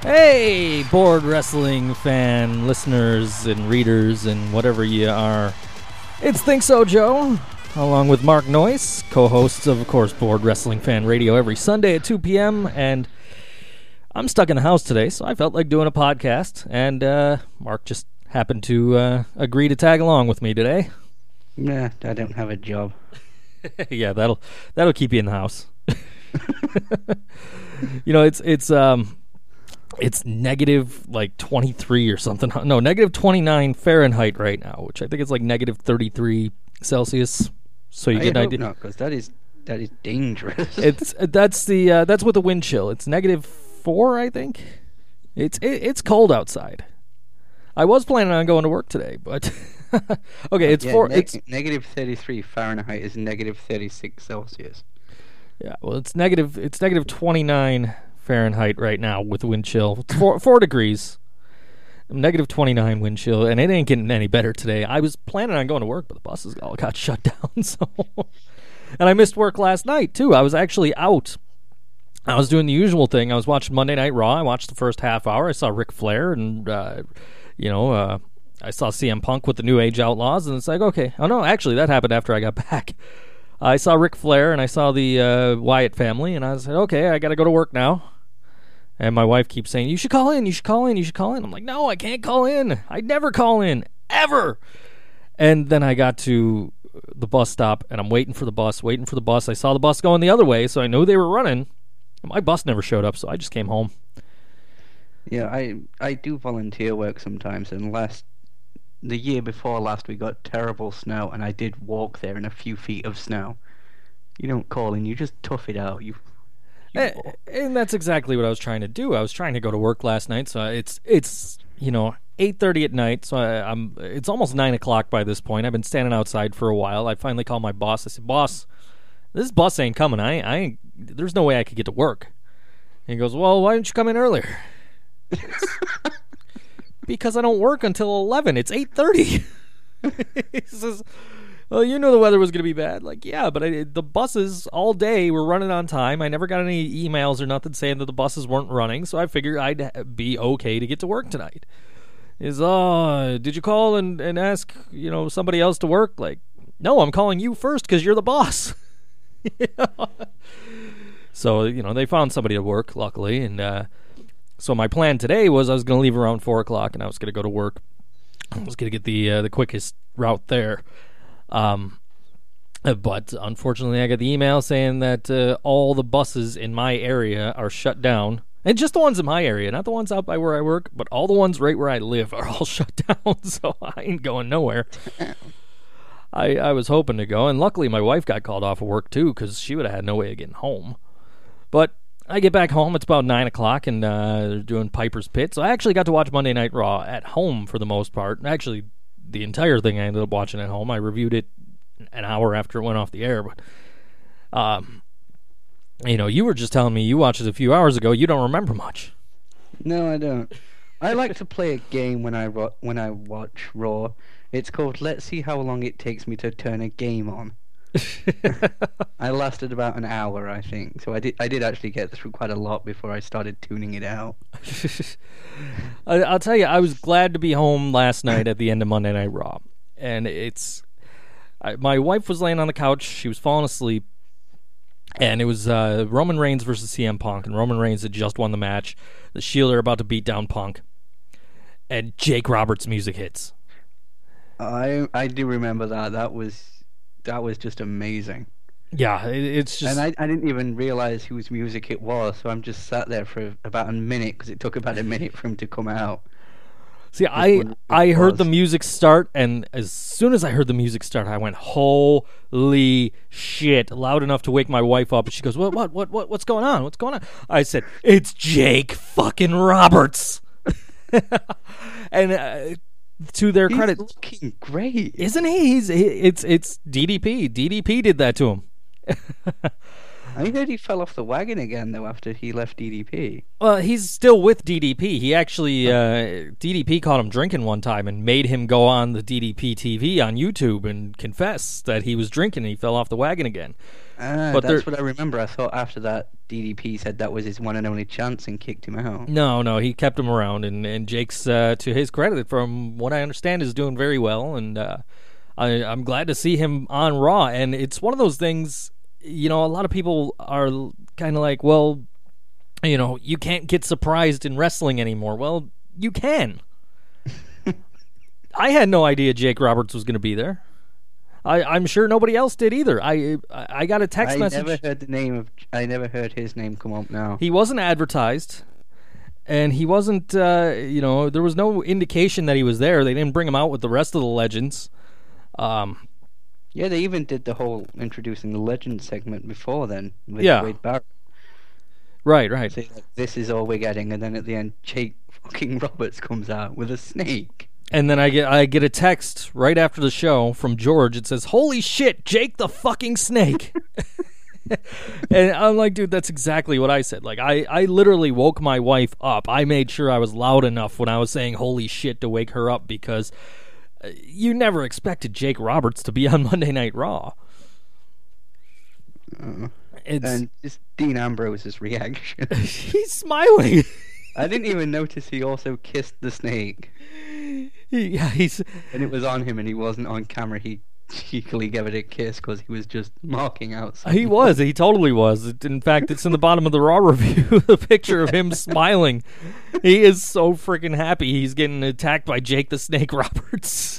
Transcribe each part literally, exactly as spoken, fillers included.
Hey, board wrestling fan listeners and readers and whatever you are. It's Think So Joe, along with Mark Noyce, co-hosts of, of course, Board Wrestling Fan Radio every Sunday at two p.m. And I'm stuck in the house today, so I felt like doing a podcast. And uh, Mark just happened to uh, agree to tag along with me today. Nah, I don't have a job. Yeah, that'll that'll keep you in the house. You know, it's it's um. It's negative like twenty-three or something. No, negative twenty-nine Fahrenheit right now, which I think is like negative thirty-three Celsius. So you I get an hope idea. not, because that is that is dangerous. It's that's the uh, that's with the wind chill. It's negative four, I think. It's it, it's cold outside. I was planning on going to work today, but okay, it's yeah, four. neg- It's negative thirty-three Fahrenheit is negative thirty-six Celsius. yeah. Well, it's negative. It's negative twenty-nine Fahrenheit right now with wind chill. It's four, four degrees. Negative twenty-nine wind chill, and it ain't getting any better today. I was planning on going to work, but the buses all got shut down. So, and I missed work last night too. I was actually out. I was doing the usual thing. I was watching Monday Night Raw. I watched the first half hour. I saw Ric Flair, and uh, you know, uh, I saw C M Punk with the New Age Outlaws, and it's like, okay, oh no, actually that happened after I got back. I saw Ric Flair, and I saw the uh, Wyatt family, and I said, okay, I got to go to work now. And my wife keeps saying, you should call in, you should call in, you should call in. I'm like, no, I can't call in. I never call in, ever. And then I got to the bus stop, and I'm waiting for the bus, waiting for the bus. I saw the bus going the other way, so I knew they were running. My bus never showed up, so I just came home. Yeah, I I do volunteer work sometimes, and last the year before last we got terrible snow, and I did walk there in a few feet of snow. You don't call in, you just tough it out. You. And that's exactly what I was trying to do. I was trying to go to work last night, so it's it's you know eight thirty at night. So I, I'm it's almost nine o'clock by this point. I've been standing outside for a while. I finally called my boss. I said, "Boss, this bus ain't coming. I I ain't, there's no way I could get to work." And he goes, "Well, why didn't you come in earlier?" Because I don't work until eleven. It's eight thirty. He says, well, you knew the weather was going to be bad. Like, yeah, but I, the buses all day were running on time. I never got any emails or nothing saying that the buses weren't running, so I figured I'd be okay to get to work tonight. Is, uh, did you call and, and ask, you know, somebody else to work? Like, no, I'm calling you first because you're the boss. So, you know, they found somebody to work, luckily, and uh, so my plan today was I was going to leave around four o'clock, and I was going to go to work. I was going to get the uh, the quickest route there. Um, but unfortunately, I got the email saying that uh, all the buses in my area are shut down. And just the ones in my area, not the ones out by where I work, but all the ones right where I live are all shut down, so I ain't going nowhere. I, I was hoping to go, and luckily my wife got called off of work too, because she would have had no way of getting home. But I get back home, it's about nine o'clock, and uh, they're doing Piper's Pit, so I actually got to watch Monday Night Raw at home for the most part. Actually, the entire thing I ended up watching at home. I reviewed it an hour after it went off the air, but um, you know, you were just telling me you watched it a few hours ago. You don't remember much. No, I don't. I like to play a game when I ro- when I watch Raw. It's called Let's See How Long It Takes Me to Turn a Game On. I lasted about an hour, I think. So I did I did actually get through quite a lot before I started tuning it out. I, I'll tell you, I was glad to be home last night at the end of Monday Night Raw. And it's... I, my wife was laying on the couch. She was falling asleep. And it was uh, Roman Reigns versus C M Punk. And Roman Reigns had just won the match. The Shield are about to beat down Punk. And Jake Roberts' music hits. I I do remember that. That was... That was just amazing. Yeah, it, it's just... And I, I didn't even realize whose music it was, so I'm just sat there for about a minute, because it took about a minute for him to come out. See, I I heard the music start, and as soon as I heard the music start, I went, holy shit, loud enough to wake my wife up, and she goes, what, what, what, what what's going on? What's going on? I said, it's Jake fucking Roberts. And... Uh, to their He's credit, looking great, isn't he? He's he, it's it's D D P. D D P did that to him. I heard he fell off the wagon again though after he left D D P. Well, he's still with D D P. He actually uh, D D P caught him drinking one time and made him go on the D D P T V on YouTube and confess that he was drinking and he fell off the wagon again. Ah, But that's they're- what I remember. I thought after that, D D P said that was his one and only chance and kicked him out. No, no, he kept him around, and and Jake's, uh, to his credit, from what I understand, is doing very well, and uh, I, I'm glad to see him on Raw. And it's one of those things, you know, a lot of people are kind of like, well, you know, you can't get surprised in wrestling anymore. Well, you can. I had no idea Jake Roberts was going to be there. I, I'm sure nobody else did either. I I got a text I message. never heard the name of. I never heard his name come up now. He wasn't advertised, and he wasn't. Uh, you know, there was no indication that he was there. They didn't bring him out with the rest of the legends. Um, Yeah, they even did the whole introducing the legend segment before then with Yeah. Wade Barrett. right, right. Say, like, this is all we're getting, and then at the end, Jake fucking Roberts comes out with a snake. And then I get I get a text right after the show from George. It says, "Holy shit, Jake the fucking snake!" And I'm like, dude, that's exactly what I said. Like, I, I literally woke my wife up. I made sure I was loud enough when I was saying "holy shit" to wake her up, because uh, you never expected Jake Roberts to be on Monday Night Raw. Uh, It's and just Dean Ambrose's reaction. he's smiling. I didn't even notice he also kissed the snake. He- yeah, he's And it was on him and he wasn't on camera. He cheekily gave it a kiss because he was just marking out something. He was. He totally was. It- In fact, it's in the bottom of the Raw review, the picture of him smiling. He is so freaking happy he's getting attacked by Jake the Snake Roberts.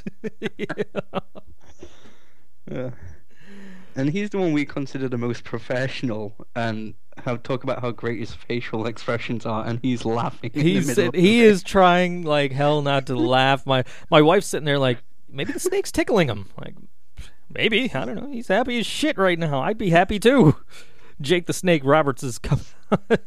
Yeah. And he's the one we consider the most professional, and how talk about how great his facial expressions are, and he's laughing. In He's the middle sit- of the he bit. is trying like hell not to laugh. My my wife's sitting there like, maybe the snake's tickling him. Like, maybe, I don't know. He's happy as shit right now. I'd be happy too. Jake the Snake Roberts is coming. uh,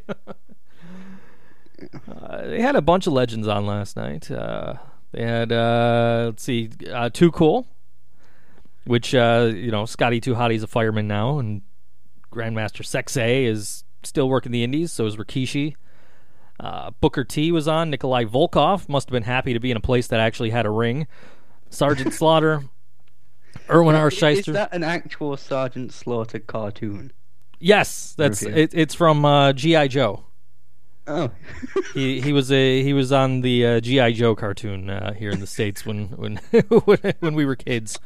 they had a bunch of legends on last night. Uh, they had uh, let's see, uh, Too Cool, which uh, you know, Scotty Too Hottie's a fireman now, and Grandmaster Sexay is still working the indies. So is Rikishi. Uh, Booker T was on. Nikolai Volkov must have been happy to be in a place that actually had a ring. Sergeant Slaughter, Erwin R. Is Shyster. that an actual Sergeant Slaughter cartoon? Yes, that's Review. it, it's from uh, G I. Joe. Oh. He he was a he was on the uh, G I. Joe cartoon uh, here in the States when when when we were kids.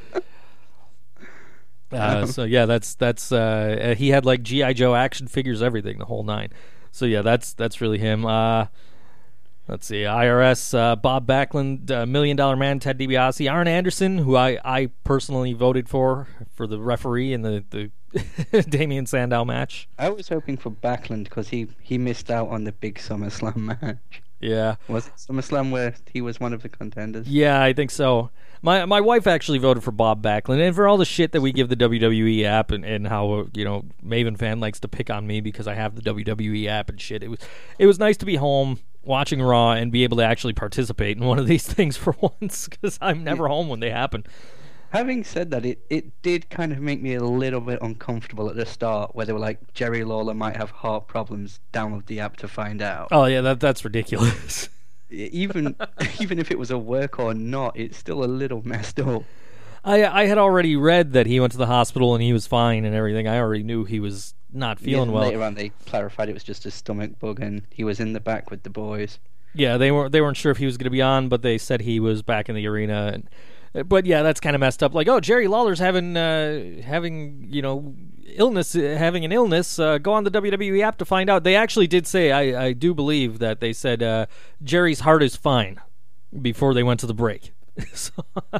Uh, so yeah, that's that's uh, he had like G I. Joe action figures, everything, the whole nine. So yeah, that's that's really him. Uh, let's see, I R S, uh, Bob Backlund, uh, Million Dollar Man, Ted DiBiase, Arn Anderson, who I, I personally voted for for the referee in the the Damian Sandow match. I was hoping for Backlund because he, he missed out on the big SummerSlam match. Yeah. Was it SummerSlam where he was one of the contenders? Yeah, I think so. My my wife actually voted for Bob Backlund, and for all the shit that we give the W W E app, and, and how uh, you know Maven fan likes to pick on me because I have the W W E app and shit. It was it was nice to be home watching Raw and be able to actually participate in one of these things for once, because I'm never home when they happen. Having said that, it, it did kind of make me a little bit uncomfortable at the start, where they were like, Jerry Lawler might have heart problems, download the app to find out. Oh yeah, that that's ridiculous. Even even if it was a work or not, it's still a little messed up. I I had already read that he went to the hospital and he was fine and everything. I already knew he was not feeling Yeah, well. Later on, they clarified it was just a stomach bug, and he was in the back with the boys. Yeah, they weren't they weren't sure if he was going to be on, but they said he was back in the arena. And, but yeah, that's kind of messed up. Like, oh, Jerry Lawler's having uh, having you know illness, uh, having an illness. Uh, go on the W W E app to find out. They actually did say, I I do believe that they said uh, Jerry's heart is fine before they went to the break. so, Uh,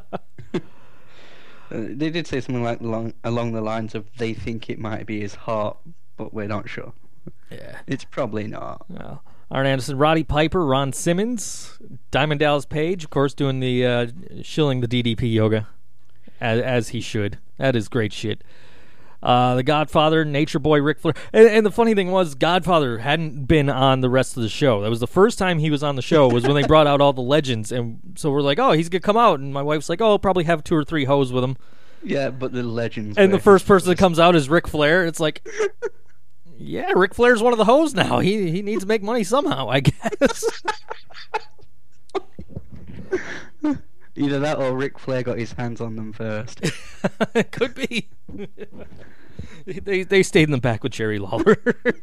they did say something like along, along the lines of they think it might be his heart, but we're not sure. yeah. It's probably not. Well, Arn Anderson, Roddy Piper, Ron Simmons, Diamond Dallas Page, of course, doing the uh, shilling the D D P yoga, as, as he should. That is great shit. Uh, the Godfather, Nature Boy, Ric Flair, and, and the funny thing was, Godfather hadn't been on the rest of the show. That was the first time he was on the show. Was when they brought out all the legends, and so we're like, oh, he's gonna come out, and my wife's like, oh, I'll probably have two or three hoes with him. Yeah, but the legends. And were the first his person that first. comes out is Ric Flair. It's like, yeah, Ric Flair's one of the hoes now. He he needs to make money somehow, I guess. Either that or Ric Flair got his hands on them first. Could be. They they stayed in the back with Jerry Lawler.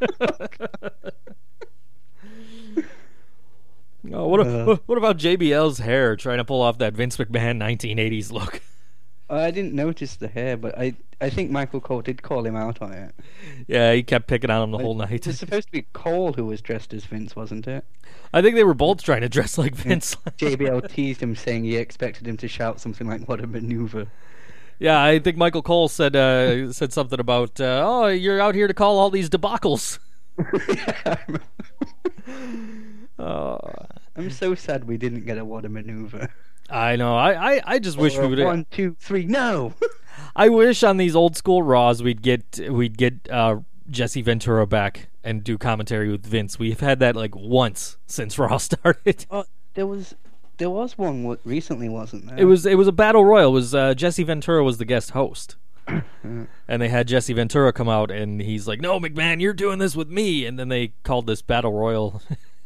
Oh, what, Uh. what about J B L's hair trying to pull off that Vince McMahon nineteen eighties look? I didn't notice the hair, but I I think Michael Cole did call him out on it. Yeah, he kept picking on him the Like, whole night. It was supposed to be Cole who was dressed as Vince, wasn't it? I think they were both trying to dress like Vince. J B L teased him, saying he expected him to shout something like, "What a maneuver!" Yeah, I think Michael Cole said uh, said something about, uh, "Oh, you're out here to call all these debacles." uh, I'm so sad we didn't get a "What a maneuver." I know. I, I, I just wish Or we a would. One, two, three, no. I wish on these old school Raws we'd get we'd get uh, Jesse Ventura back and do commentary with Vince. We've had that like once since Raw started. Oh, there was there was one wa- recently, wasn't there? It was it was a battle royal. It was uh, Jesse Ventura was the guest host, and they had Jesse Ventura come out, and he's like, "No, McMahon, you're doing this with me." And then they called this battle royal,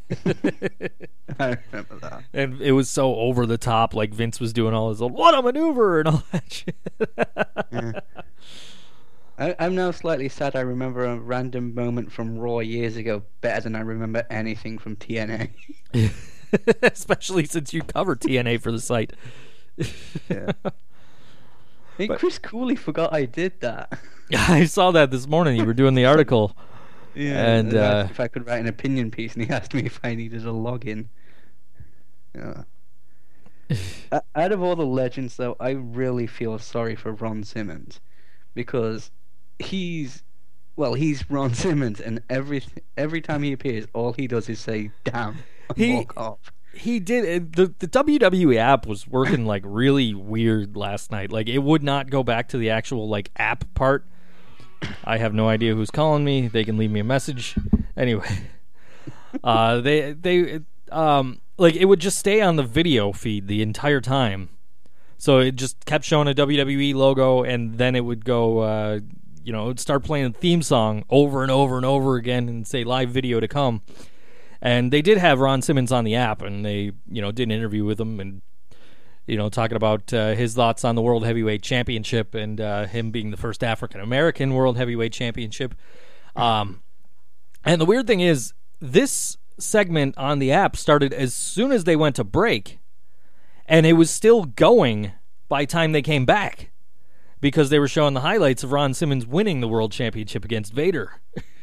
I remember that. and it was so over the top. Like Vince was doing all his old "what a maneuver" and all that shit. Yeah. I, I'm now slightly sad. I remember a random moment from Raw years ago better than I remember anything from T N A. Especially since you covered T N A for the site. Yeah. Hey, But- Chris Cooley forgot I did that. I saw that this morning. You were doing the article. Yeah, And, and uh, asked if I could write an opinion piece, and he asked me if I needed a login. Yeah. O- Out of all the legends, though, I really feel sorry for Ron Simmons, because he's, well, he's Ron Simmons, and every every time he appears, all he does is say "damn" and He- walk off. He did it- the the W W E app was working like really weird last night. Like it would not go back to the actual like app part. I have no idea who's calling me. They can leave me a message. Anyway, uh, they they um like it would just stay on the video feed the entire time. So it just kept showing a W W E logo, and then it would go, uh, you know, it would start playing the theme song over and over and over again, and say live video to come. And they did have Ron Simmons on the app, and they, you know, did an interview with him, and you know, talking about uh, his thoughts on the World Heavyweight Championship and uh, him being the first African American World Heavyweight Championship. Um, and the weird thing is, this segment on the app started as soon as they went to break, and it was still going by the time they came back, because they were showing the highlights of Ron Simmons winning the World Championship against Vader.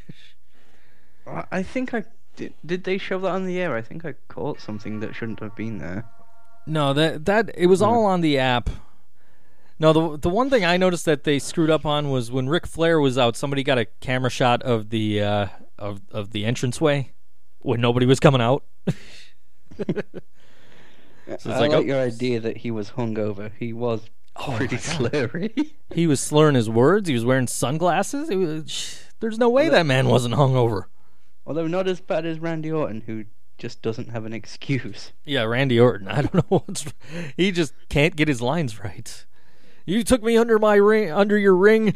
I I think I did. Did they show that on the air? I think I caught something that shouldn't have been there. No, that that it was all on the app. No, the the one thing I noticed that they screwed up on was when Ric Flair was out. Somebody got a camera shot of the uh, of of the entranceway when nobody was coming out. So I it's like, like oh. your idea that he was hungover. He was Oh, pretty my God. slurry. He was slurring his words. He was wearing sunglasses. It was, there's no way that man wasn't hungover. Although not as bad as Randy Orton, who just doesn't have an excuse. Yeah, Randy Orton. I don't know what's. He just can't get his lines right. You took me under my ring, under your ring.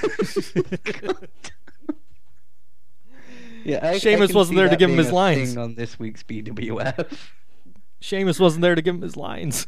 Yeah, I, Sheamus I can wasn't see there to that give him being his a lines. thing on this week's B W F. Sheamus wasn't there to give him his lines.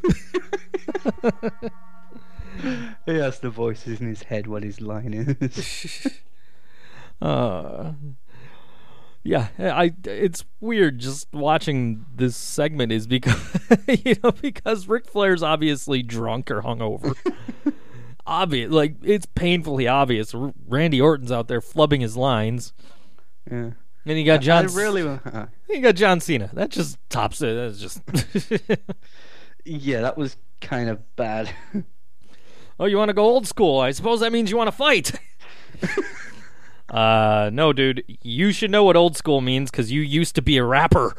He has the voices in his head what his line is. uh, yeah, I. It's weird just watching this segment is because you know because Ric Flair's obviously drunk or hungover. Obvious, like it's painfully obvious. R- Randy Orton's out there flubbing his lines, Yeah. and you got John. I really. Uh, You got John Cena. That just tops it. That's just. yeah, that was kind of bad. Oh, you want to go old school? I suppose that means you want to fight. uh, no, dude. You should know what old school means because you used to be a rapper.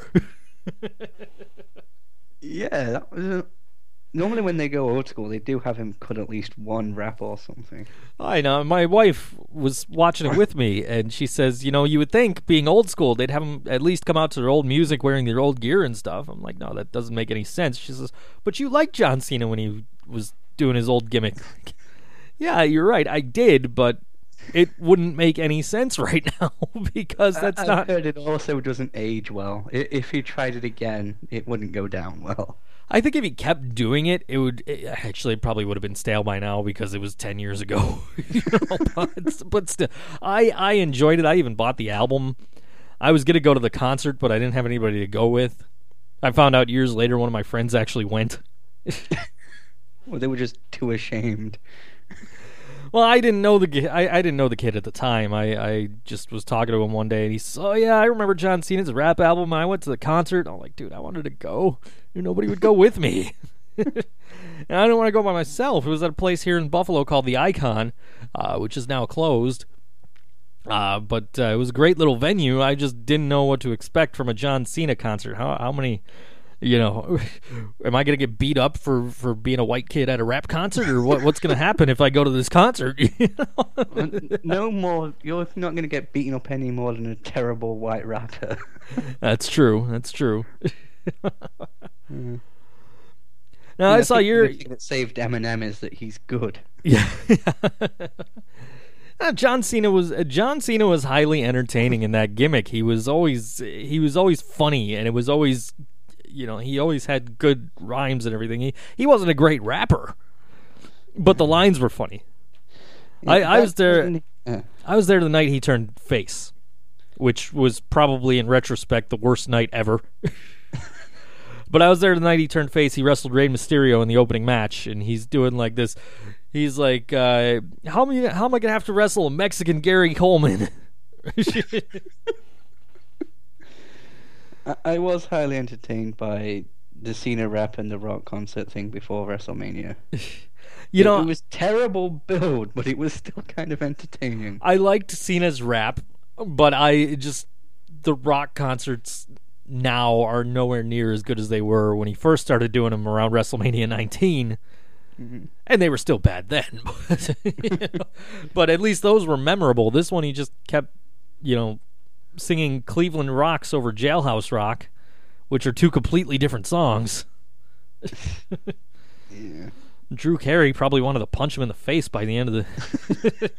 Yeah, that was. A... Normally, when they go old school, they do have him cut at least one rap or something. I know. My wife was watching it with me, and she says, you know, you would think being old school, they'd have them at least come out to their old music wearing their old gear and stuff. I'm like, no, that doesn't make any sense. She says, but you liked John Cena when he was doing his old gimmick. Yeah, you're right. I did, but it wouldn't make any sense right now because that's I, I've not. heard it also doesn't age well. I- If he tried it again, it wouldn't go down well. I think if he kept doing it, it would it actually it probably would have been stale by now because it was ten years ago. you know, but, but still, I I enjoyed it. I even bought the album. I was gonna go to the concert, but I didn't have anybody to go with. I found out years later one of my friends actually went. Well, they were just too ashamed. Well, I didn't know the ki- I, I didn't know the kid at the time. I, I just was talking to him one day, and he said, "Oh yeah, I remember John Cena's rap album. I went to the concert." I'm like, "Dude, I wanted to go. Nobody would go with me, and I didn't want to go by myself." It was at a place here in Buffalo called the Icon, uh, which is now closed. Uh, but uh, it was a great little venue. I just didn't know what to expect from a John Cena concert. How how many? You know, am I going to get beat up for, for being a white kid at a rap concert, or what? What's going to happen if I go to this concert? You know? No more. You're not going to get beaten up any more than a terrible white rapper. That's true. That's true. Mm. Now I, I saw think your. The thing that saved Eminem is that he's good. Yeah. Uh, John Cena was uh, John Cena was highly entertaining in that gimmick. He was always he was always funny, and it was always. You know, he always had good rhymes and everything. He he wasn't a great rapper, but the lines were funny. Yeah, I, I was there. wasn't- uh, I was there the night he turned face, which was probably in retrospect the worst night ever. But I was there the night he turned face. He wrestled Rey Mysterio in the opening match, and he's doing like this. He's like, uh, "How am I, how am I gonna have to wrestle a Mexican Gary Coleman?" I, I was highly entertained by the Cena rap and the Rock concert thing before WrestleMania. You it, know, it was terrible build, but it was still kind of entertaining. I liked Cena's rap, but I just the Rock concerts now are nowhere near as good as they were when he first started doing them around WrestleMania nineteen. Mm-hmm. And they were still bad then. But, you know, but at least those were memorable. This one he just kept, you know, singing Cleveland Rocks over Jailhouse Rock, which are two completely different songs. Yeah. Drew Carey probably wanted to punch him in the face by the end of the...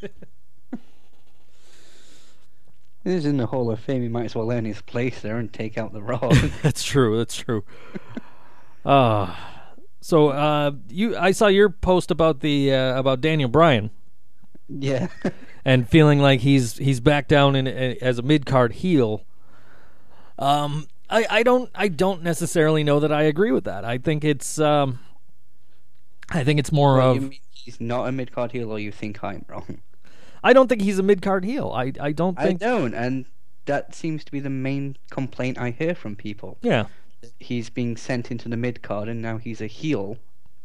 He's in the Hall of Fame. He might as well earn his place there and take out the Rock. That's true. That's true. Uh, so uh, you, I saw your post about the uh, about Daniel Bryan Yeah. and feeling like he's he's back down in as a mid card heel. Um, I, I don't I don't necessarily know that I agree with that. I think it's um, I think it's more Well, of you mean he's not a mid card heel, or you think I'm wrong? I don't think he's a mid card heel. I I don't I think don't, and that seems to be the main complaint I hear from people. yeah. He's being sent into the mid card, and now he's a heel.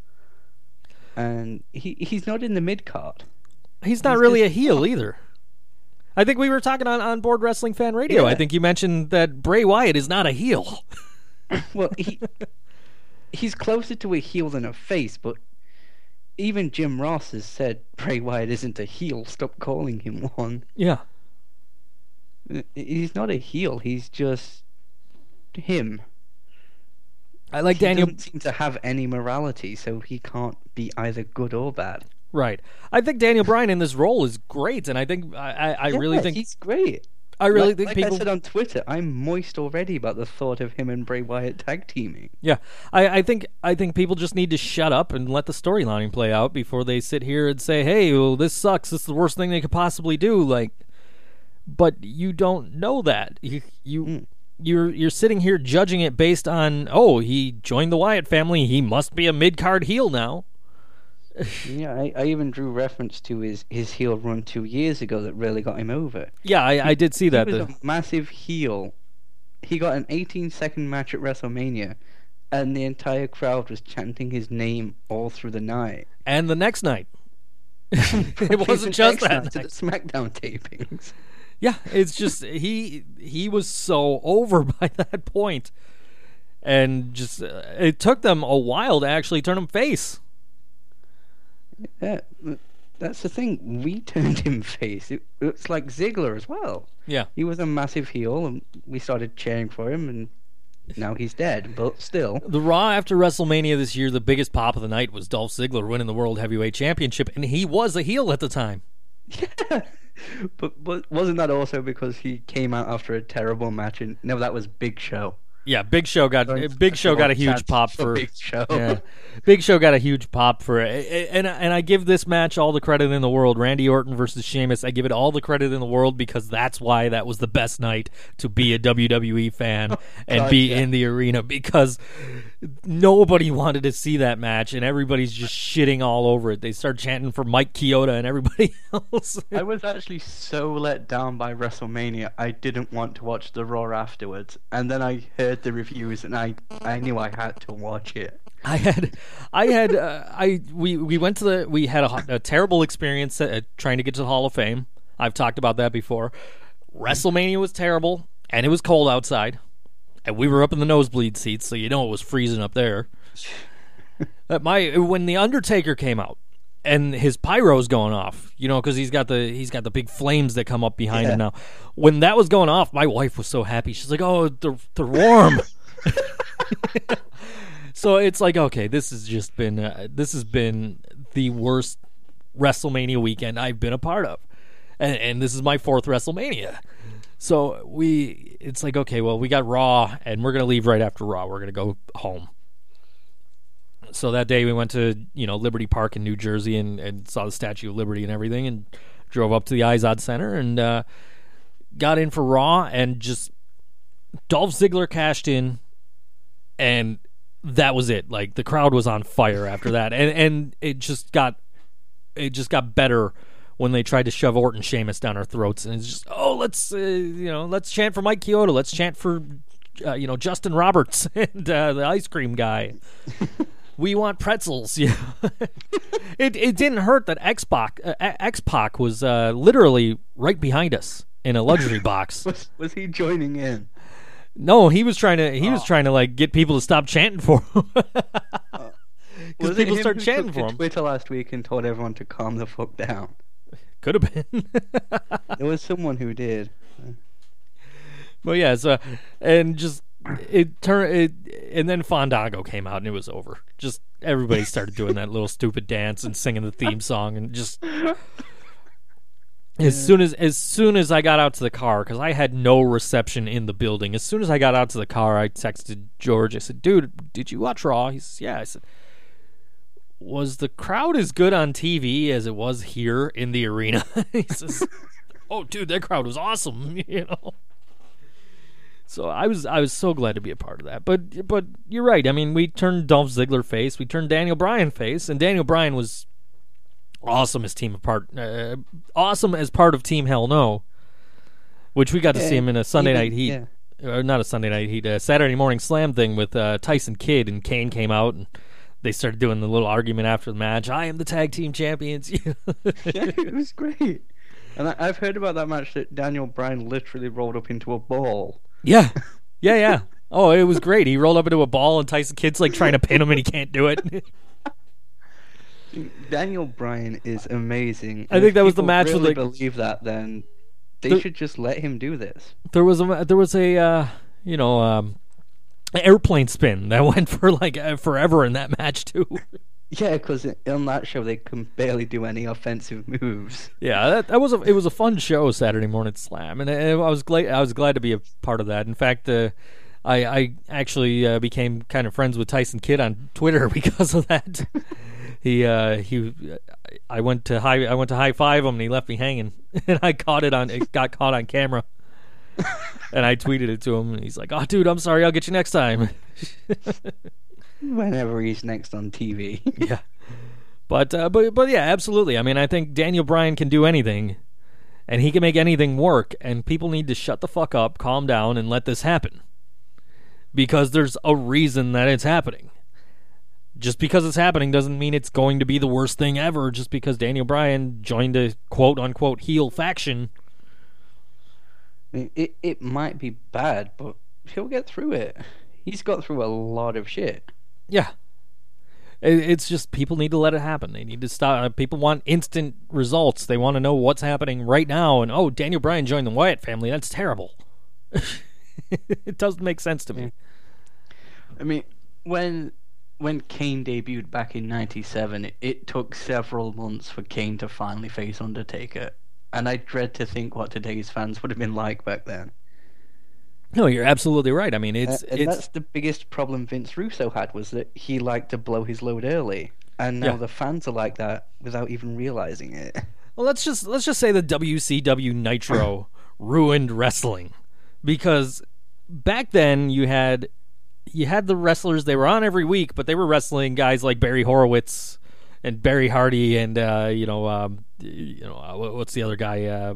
And he he's not in the mid card. He's not He's really just- a heel either. I think we were talking on, on Board Wrestling Fan Radio. Yeah. I think you mentioned that Bray Wyatt is not a heel. Well, he he's closer to a heel than a face, but even Jim Ross has said Bray Wyatt isn't a heel. Stop calling him one. Yeah. He's not a heel. He's just him. I like He Daniel. doesn't seem to have any morality, so he can't be either good or bad. Right. I think Daniel Bryan in this role is great, and I think I, I, I really Yeah, think he's great. I really like, think like people. I said on Twitter, I'm moist already about the thought of him and Bray Wyatt tag teaming. Yeah, I, I think I think people just need to shut up and let the storyline play out before they sit here and say, "Hey, well, this sucks. This is the worst thing they could possibly do." Like, but you don't know that. You you. Mm. You're you're sitting here judging it based on, oh, he joined the Wyatt family, he must be a mid card heel now. Yeah, I, I even drew reference to his, his heel run two years ago that really got him over. Yeah, I, I did see that. He was The, a massive heel. He got an eighteen second match at WrestleMania, and the entire crowd was chanting his name all through the night. and the next night. It wasn't Even just next that night to night. the SmackDown tapings. Yeah, it's just he he was so over by that point, and just uh, it took them a while to actually turn him face. Yeah, that's the thing. We turned him face. It, it's like Ziggler as well. Yeah, He was a massive heel, and we started cheering for him, and now he's dead. But still, the Raw after WrestleMania this year, the biggest pop of the night was Dolph Ziggler winning the World Heavyweight Championship, and he was a heel at the time. yeah. But but wasn't that also because he came out after a terrible match? And no, that was Big Show. Yeah, Big Show got Going Big to Show got a watch huge ads pop for for Big Show. Yeah, Big Show got a huge pop for it, and and I give this match all the credit in the world. Randy Orton versus Sheamus, I give it all the credit in the world because that's why that was the best night to be a W W E fan and God, be yeah. in the arena because nobody wanted to see that match and everybody's just shitting all over it. They start chanting for Mike Chioda and everybody else. I was actually so let down by WrestleMania, I didn't want to watch the Raw afterwards. And then I heard the reviews, and I, I knew I had to watch it. I had, I had, uh, I we we went to the we had a, a terrible experience uh, trying to get to the Hall of Fame. I've talked about that before. WrestleMania was terrible, and it was cold outside, and we were up in the nosebleed seats, so you know it was freezing up there. Uh, my when the Undertaker came out and his pyro's going off, you know, because he's got the he's got the big flames that come up behind Yeah. him now. When that was going off, my wife was so happy. She's like, "Oh, they're they're warm." So it's like, okay, this has just been uh, this has been the worst WrestleMania weekend I've been a part of, and, and this is my fourth WrestleMania. So we, it's like, okay, well, we got Raw, and we're gonna leave right after Raw. We're gonna go home. So that day we went to you know Liberty Park in New Jersey and, and saw the Statue of Liberty and everything, and drove up to the Izod Center and uh, got in for Raw, and just Dolph Ziggler cashed in, and that was it. Like the crowd was on fire after that, and and it just got it just got better when they tried to shove Orton Sheamus down our throats, and it's just oh let's uh, you know let's chant for Mike Chioda, let's chant for uh, you know Justin Roberts and uh, the ice cream guy. We want pretzels. Yeah, it it didn't hurt that X-Pac uh, X-Pac was uh, literally right behind us in a luxury box. Was, was he joining in? No, he was trying to. He was Oh. trying to like get people to stop chanting for him. Was Because it people him start who chanting took for to him. Twitter last week and told everyone to calm the fuck down? Could have been. There was someone who did. But yeah, so and just it turned it, and then Fandango came out and it was over. Just everybody started doing that little stupid dance and singing the theme song, and just as soon as as soon as I got out to the car, because I had no reception in the building. As soon as I got out to the car, I texted George. I said, "Dude, did you watch Raw?" He says, "Yeah." I said, "Was the crowd as good on T V as it was here in the arena?" He says, "Oh, dude, that crowd was awesome." You know. So I was I was so glad to be a part of that. But but you're right. I mean, we turned Dolph Ziggler face. We turned Daniel Bryan face, and Daniel Bryan was awesome as team apart, uh, awesome as part of Team Hell No, which we got to Yeah, see him in a Sunday even- Night Heat, yeah. or not a Sunday Night Heat, a Saturday Morning Slam thing with uh, Tyson Kidd, and Kane came out and they started doing the little argument after the match. I am the tag team champions. Yeah, it was great. And I, I've heard about that match that Daniel Bryan literally rolled up into a ball. yeah, yeah, yeah. Oh, it was great. He rolled up into a ball, and Tyson Kidd's like trying to pin him, and he can't do it. Daniel Bryan is amazing. I And think if that was the people match really with, like- believe that, then they The- should just let him do this. There was a there was a uh, you know um, airplane spin that went for like uh, forever in that match too. Yeah, because on that show they can barely do any offensive moves. Yeah, that, that was a it was a fun show, Saturday Morning Slam, and I, I was glad I was glad to be a part of that. In fact, uh, I I actually uh, became kind of friends with Tyson Kidd on Twitter because of that. he uh, he I went to high I went to high five him and he left me hanging, and I caught it on it got caught on camera. And I tweeted it to him, and he's like, "Oh, dude, I'm sorry. I'll get you next time." Whenever he's next on T V. Yeah, but uh, but but yeah, absolutely. I mean, I think Daniel Bryan can do anything, and he can make anything work. And people need to shut the fuck up, calm down, and let this happen, because there's a reason that it's happening. Just because it's happening doesn't mean it's going to be the worst thing ever. Just because Daniel Bryan joined a quote unquote heel faction. I mean, it it might be bad, but he'll get through it. He's got through a lot of shit. Yeah. It- It's just people need to let it happen. They need to stop. uh, People want instant results. They want to know what's happening right now. And, oh, Daniel Bryan joined the Wyatt family. That's terrible. It doesn't make sense to me. I mean, when when Kane debuted back in ninety-seven, it, it took several months for Kane to finally face Undertaker. And I dread to think what today's fans would have been like back then. No, you're absolutely right. I mean, Uh, it's and it's that's the biggest problem Vince Russo had, was that he liked to blow his load early, and now Yeah. the fans are like that without even realizing it. well, let's just let's just say the W C W Nitro ruined wrestling, because back then you had you had the wrestlers, they were on every week, but they were wrestling guys like Barry Horowitz and Barry Hardy and uh, you know um, you know uh, what's the other guy uh,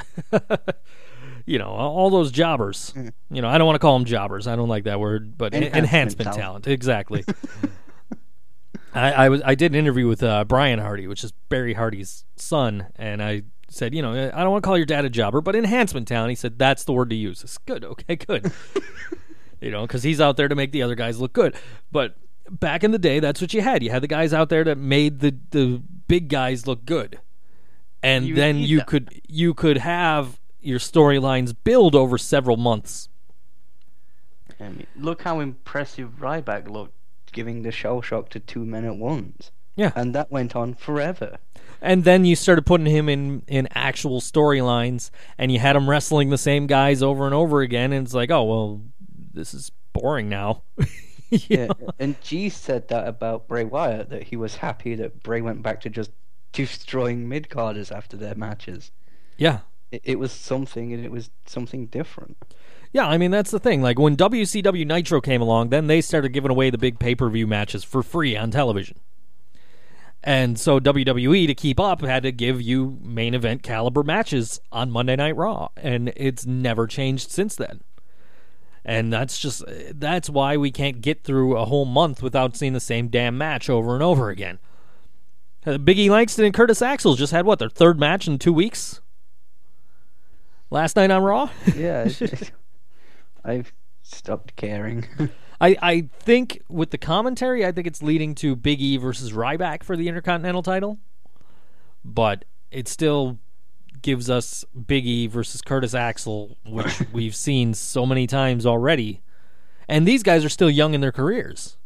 you know all those jobbers. Mm. You know I don't want to call them jobbers. I don't like that word, but Enhancement enhancement talent, talent. exactly. I, I was I did an interview with uh, Brian Hardy, which is Barry Hardy's son, and I said, you know, I don't want to call your dad a jobber, but enhancement talent. He said that's the word to use. It's good, okay, good. You know, because he's out there to make the other guys look good. But back in the day, that's what you had. You had the guys out there that made the the big guys look good, and You then need you that. could you could have your storylines build over several months. I mean, look how impressive Ryback looked, giving the shell shock to two men at once. Yeah. And that went on forever. And then you started putting him in, in actual storylines, and you had him wrestling the same guys over and over again, and it's like, oh, well, this is boring now. You Yeah. know? And G said that about Bray Wyatt, that he was happy that Bray went back to just destroying mid-carders after their matches. Yeah. It, it was something, and it was something different. Yeah, I mean, that's the thing. Like, when W C W Nitro came along, then they started giving away the big pay-per-view matches for free on television. And so W W E, to keep up, had to give you main event caliber matches on Monday Night Raw. And it's never changed since then. And that's just, that's why we can't get through a whole month without seeing the same damn match over and over again. Uh, Big E Langston and Curtis Axel just had, what, their third match in two weeks? Last night on Raw? Yeah. It's, it's, I've stopped caring. I, I think with the commentary, I think it's leading to Big E versus Ryback for the Intercontinental title. But it still gives us Big E versus Curtis Axel, which we've seen so many times already. And these guys are still young in their careers.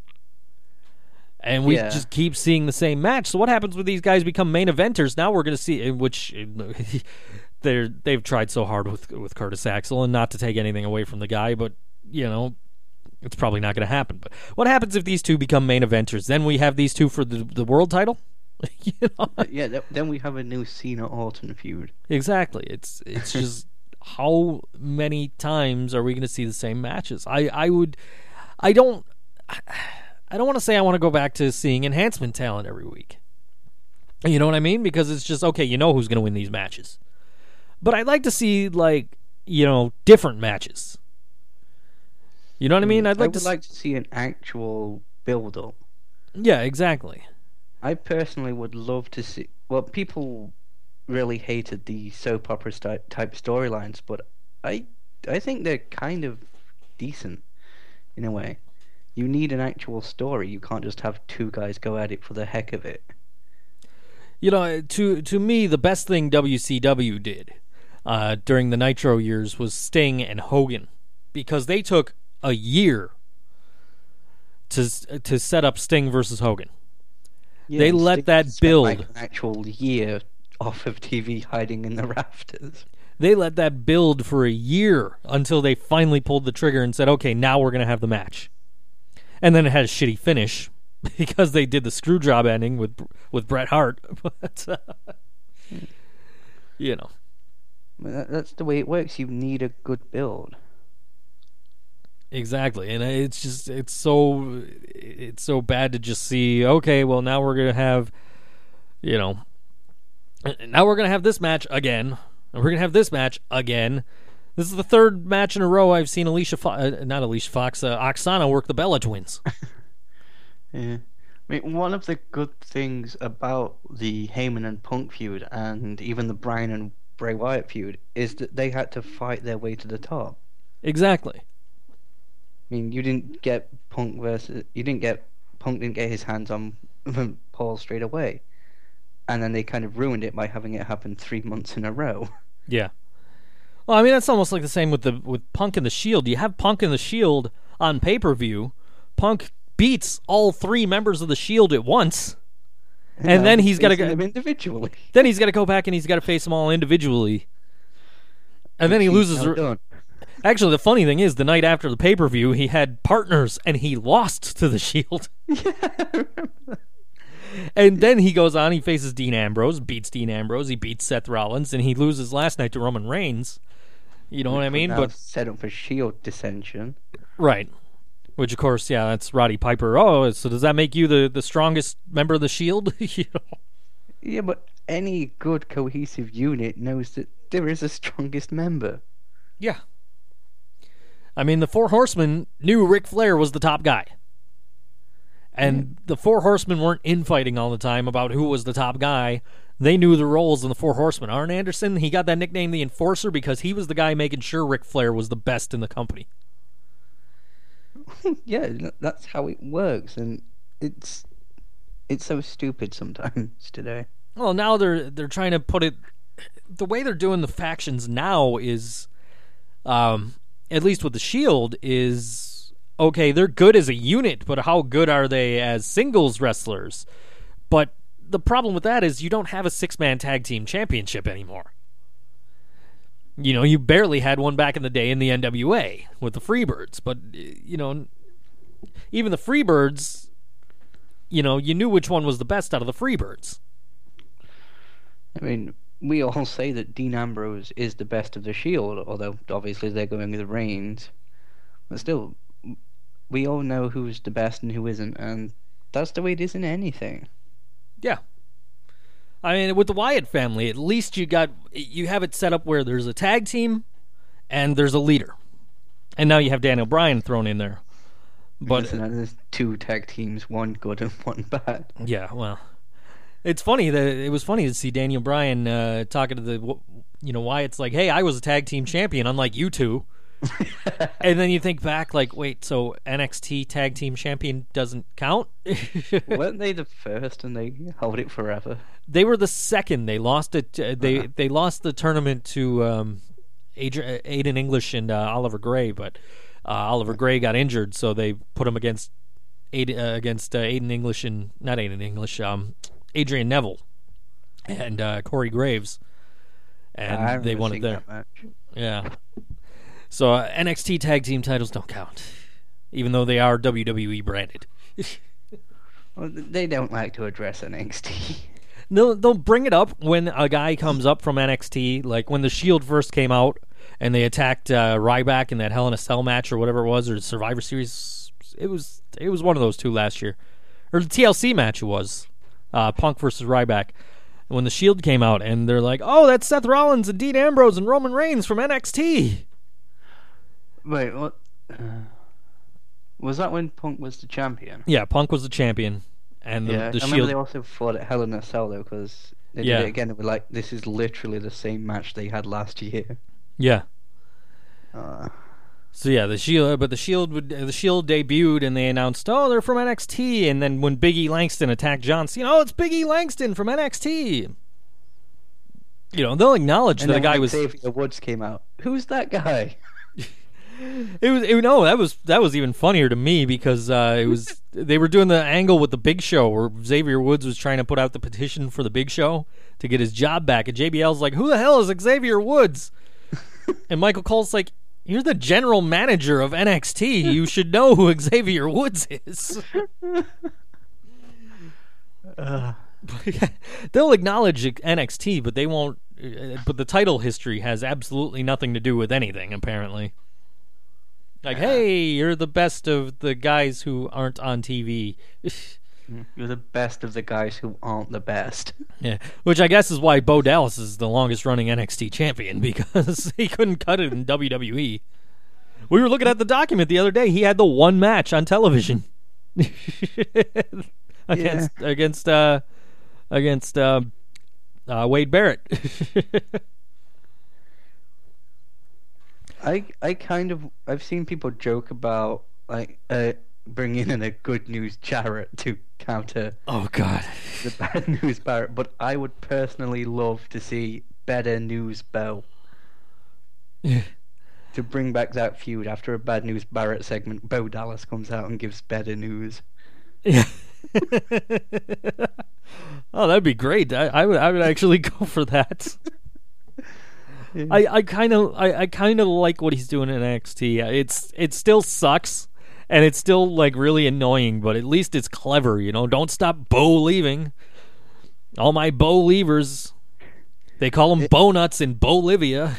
And we Yeah. just keep seeing the same match. So what happens when these guys become main eventers? Now we're going to see, which they're they've tried so hard with with Curtis Axel, and not to take anything away from the guy, but you know, it's probably not going to happen. But what happens if these two become main eventers? Then we have these two for the the world title. You know? Yeah, th- then we have a new Cena-Orton feud. Exactly. It's it's just how many times are we going to see the same matches? I I would I don't I don't want to say I want to go back to seeing enhancement talent every week. You know what I mean? Because it's just okay, you know who's going to win these matches. But I'd like to see, like, you know, different matches. You know what I mean? I'd like I would to s- like to see an actual build-up. Yeah, exactly. I personally would love to see. Well, people really hated the soap opera sti- type storylines, but I I think they're kind of decent in a way. You need an actual story. You can't just have two guys go at it for the heck of it. You know, to to me, the best thing W C W did uh, during the Nitro years was Sting and Hogan, because they took a year to to set up Sting versus Hogan. Yeah, They and let Sting that spent, build. like, an actual year off of T V hiding in the rafters. They let that build for a year until they finally pulled the trigger and said, "Okay, now we're going to have the match." And then it had a shitty finish because they did the screw job ending with with Bret Hart. But uh, you know, But that, that's the way it works. You need a good build. exactly, and it's just it's so it's so bad to just see. Okay, well now we're gonna have, you know, now we're gonna have this match again, and we're gonna have this match again. This is the third match in a row I've seen Alicia, Fo- uh, not Alicia Fox, uh, Oksana work the Bella Twins. Yeah. I mean, one of the good things about the Heyman and Punk feud, and even the Bryan and Bray Wyatt feud, is that they had to fight their way to the top. Exactly. I mean, you didn't get Punk versus you didn't get Punk didn't get his hands on Paul straight away, and then they kind of ruined it by having it happen three months in a row. Yeah. Well, I mean that's almost like the same with the with Punk and the Shield. You have Punk and the Shield on pay per view. Punk beats all three members of the Shield at once, and now then he's got to facing go. them individually. Then he's got to go back and he's got to face them all individually, and then he Which he's loses. now the- done. Actually, the funny thing is, the night after the pay-per-view, he had partners, and he lost to the Shield. Yeah, I remember that. And then he goes on, he faces Dean Ambrose, beats Dean Ambrose, he beats Seth Rollins, and he loses last night to Roman Reigns. You know what I mean? Now But set up for Shield dissension. right. Which, of course, yeah, that's Roddy Piper. Oh, so does that make you the, the strongest member of the Shield? You know? Yeah, but any good cohesive unit knows that there is a strongest member. Yeah. I mean, the Four Horsemen knew Ric Flair was the top guy. And the Four Horsemen weren't infighting all the time about who was the top guy. They knew the roles in the Four Horsemen. Arn Anderson, he got that nickname the Enforcer because he was the guy making sure Ric Flair was the best in the company. Yeah, that's how it works, and it's it's so stupid sometimes today. Well, now they're they're trying to put it. The way they're doing the factions now is, um, at least with the Shield, is okay. They're good as a unit, but how good are they as singles wrestlers? But the problem with that is you don't have a six-man tag team championship anymore. You know, you barely had one back in the day in the N W A with the Freebirds, but you know, even the Freebirds, you know, you knew which one was the best out of the Freebirds. I mean, we all say that Dean Ambrose is the best of the Shield, although obviously they're going with the Reigns. But still, we all know who's the best and who isn't, and that's the way it is in anything. Yeah. I mean, with the Wyatt family, at least you got you have it set up where there's a tag team and there's a leader. And now you have Daniel Bryan thrown in there. But Listen, there's two tag teams, one good and one bad. yeah, well, it's funny that it was funny to see Daniel Bryan uh, talking to the you know Wyatt's like, "Hey, I was a tag team champion, unlike you two." And then you think back, like, wait, so N X T tag team champion doesn't count? Weren't they the first and they held it forever? They were the second. They lost it. Uh, they Uh-huh. they lost the tournament to um, Adrian, Aiden English and uh, Oliver Gray, but uh, Oliver Gray got injured, so they put him against Aiden, uh, against uh, Aiden English and not Aiden English, um, Adrian Neville and uh, Corey Graves, and I remember they won it seeing there. that match. Yeah. So uh, N X T tag team titles don't count, even though they are W W E branded. Well, they don't like to address N X T. They'll they'll bring it up when a guy comes up from N X T, like when the Shield first came out and they attacked uh, Ryback in that Hell in a Cell match or whatever it was, or the Survivor Series. It was it was one of those two last year, or the T L C match. It was uh, Punk versus Ryback. When the Shield came out and they're like, "Oh, that's Seth Rollins and Dean Ambrose and Roman Reigns from N X T." Wait, what? Uh, was that when Punk was the champion? Yeah, Punk was the champion, and the, Yeah, the I remember Shield. they also fought at Hell in a Cell though, because they Yeah. did it again. They were like, "This is literally the same match they had last year." Yeah. Uh, So yeah, the Shield, but the Shield would the Shield debuted and they announced, "Oh, they're from N X T." And then when Big E Langston attacked John Cena, "Oh, it's Big E Langston from N X T." You know, they'll acknowledge and that the then guy when was. Xavier Woods came out. Who's that guy? It was it, no, that was that was even funnier to me because uh, it was they were doing the angle with the Big Show where Xavier Woods was trying to put out the petition for the Big Show to get his job back, and J B L's like, "Who the hell is Xavier Woods?" And Michael Cole's like, "You're the general manager of N X T. You should know who Xavier Woods is." Uh, They'll acknowledge N X T, but they won't. Uh, but the title history has absolutely nothing to do with anything, apparently. Like, hey, you're the best of the guys who aren't on T V. you're the best of the guys who aren't the best. Yeah, which I guess is why Bo Dallas is the longest-running N X T champion, because he couldn't cut it in W W E. We were looking at the document the other day. He had the one match on television against against uh, against uh, uh, Wade Barrett. I I kind of I've seen people joke about like uh, bringing in a good news Jarrett to counter Oh God. the bad news Barrett, but I would personally love to see better news Bell to bring back that feud after a bad news Barrett segment. Bo Dallas comes out and gives better news. Yeah. Oh, that'd be great. I, I would I would actually go for that. I, I kind of I, I kind of like what he's doing in N X T. It's it still sucks, and it's still like really annoying, but at least it's clever. You know, don't stop Bo leaving. All my Bo leavers, they call them Bo nuts in Bolivia.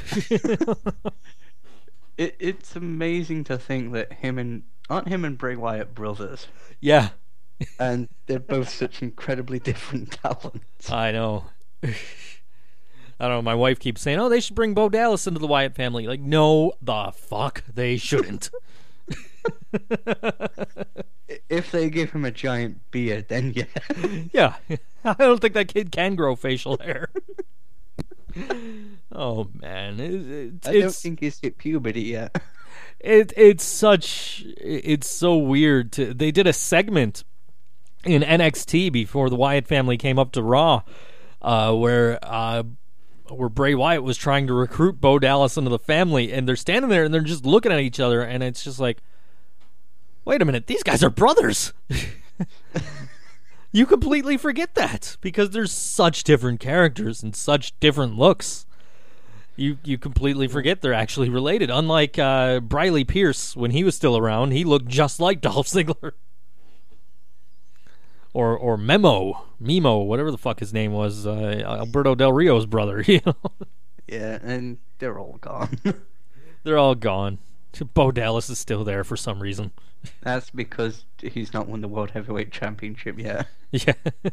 it, it's amazing to think that him and aren't him and Bray Wyatt brothers. Yeah, and they're both such incredibly different talents. I know. I don't know, my wife keeps saying, oh, they should bring Bo Dallas into the Wyatt family. Like, no, the fuck, they shouldn't. If they give him a giant beard, then yeah. Yeah, I don't think that kid can grow facial hair. Oh, man. It, it, I it's, don't think he's hit puberty yet. It, it's such, it's so weird. To, they did a segment in N X T before the Wyatt family came up to Raw, uh, where... Uh, where Bray Wyatt was trying to recruit Bo Dallas into the family, and they're standing there and they're just looking at each other, and it's just like, wait a minute, these guys are brothers. You completely forget that because there's such different characters and such different looks. You you completely forget they're actually related. Unlike uh, Briley Pierce, when he was still around, he looked just like Dolph Ziggler. Or or Memo, Mimo, whatever the fuck his name was, uh, Alberto Del Rio's brother. You know? Yeah, and they're all gone. They're all gone. Bo Dallas is still there for some reason. That's because he's not won the World Heavyweight Championship yet. Yeah.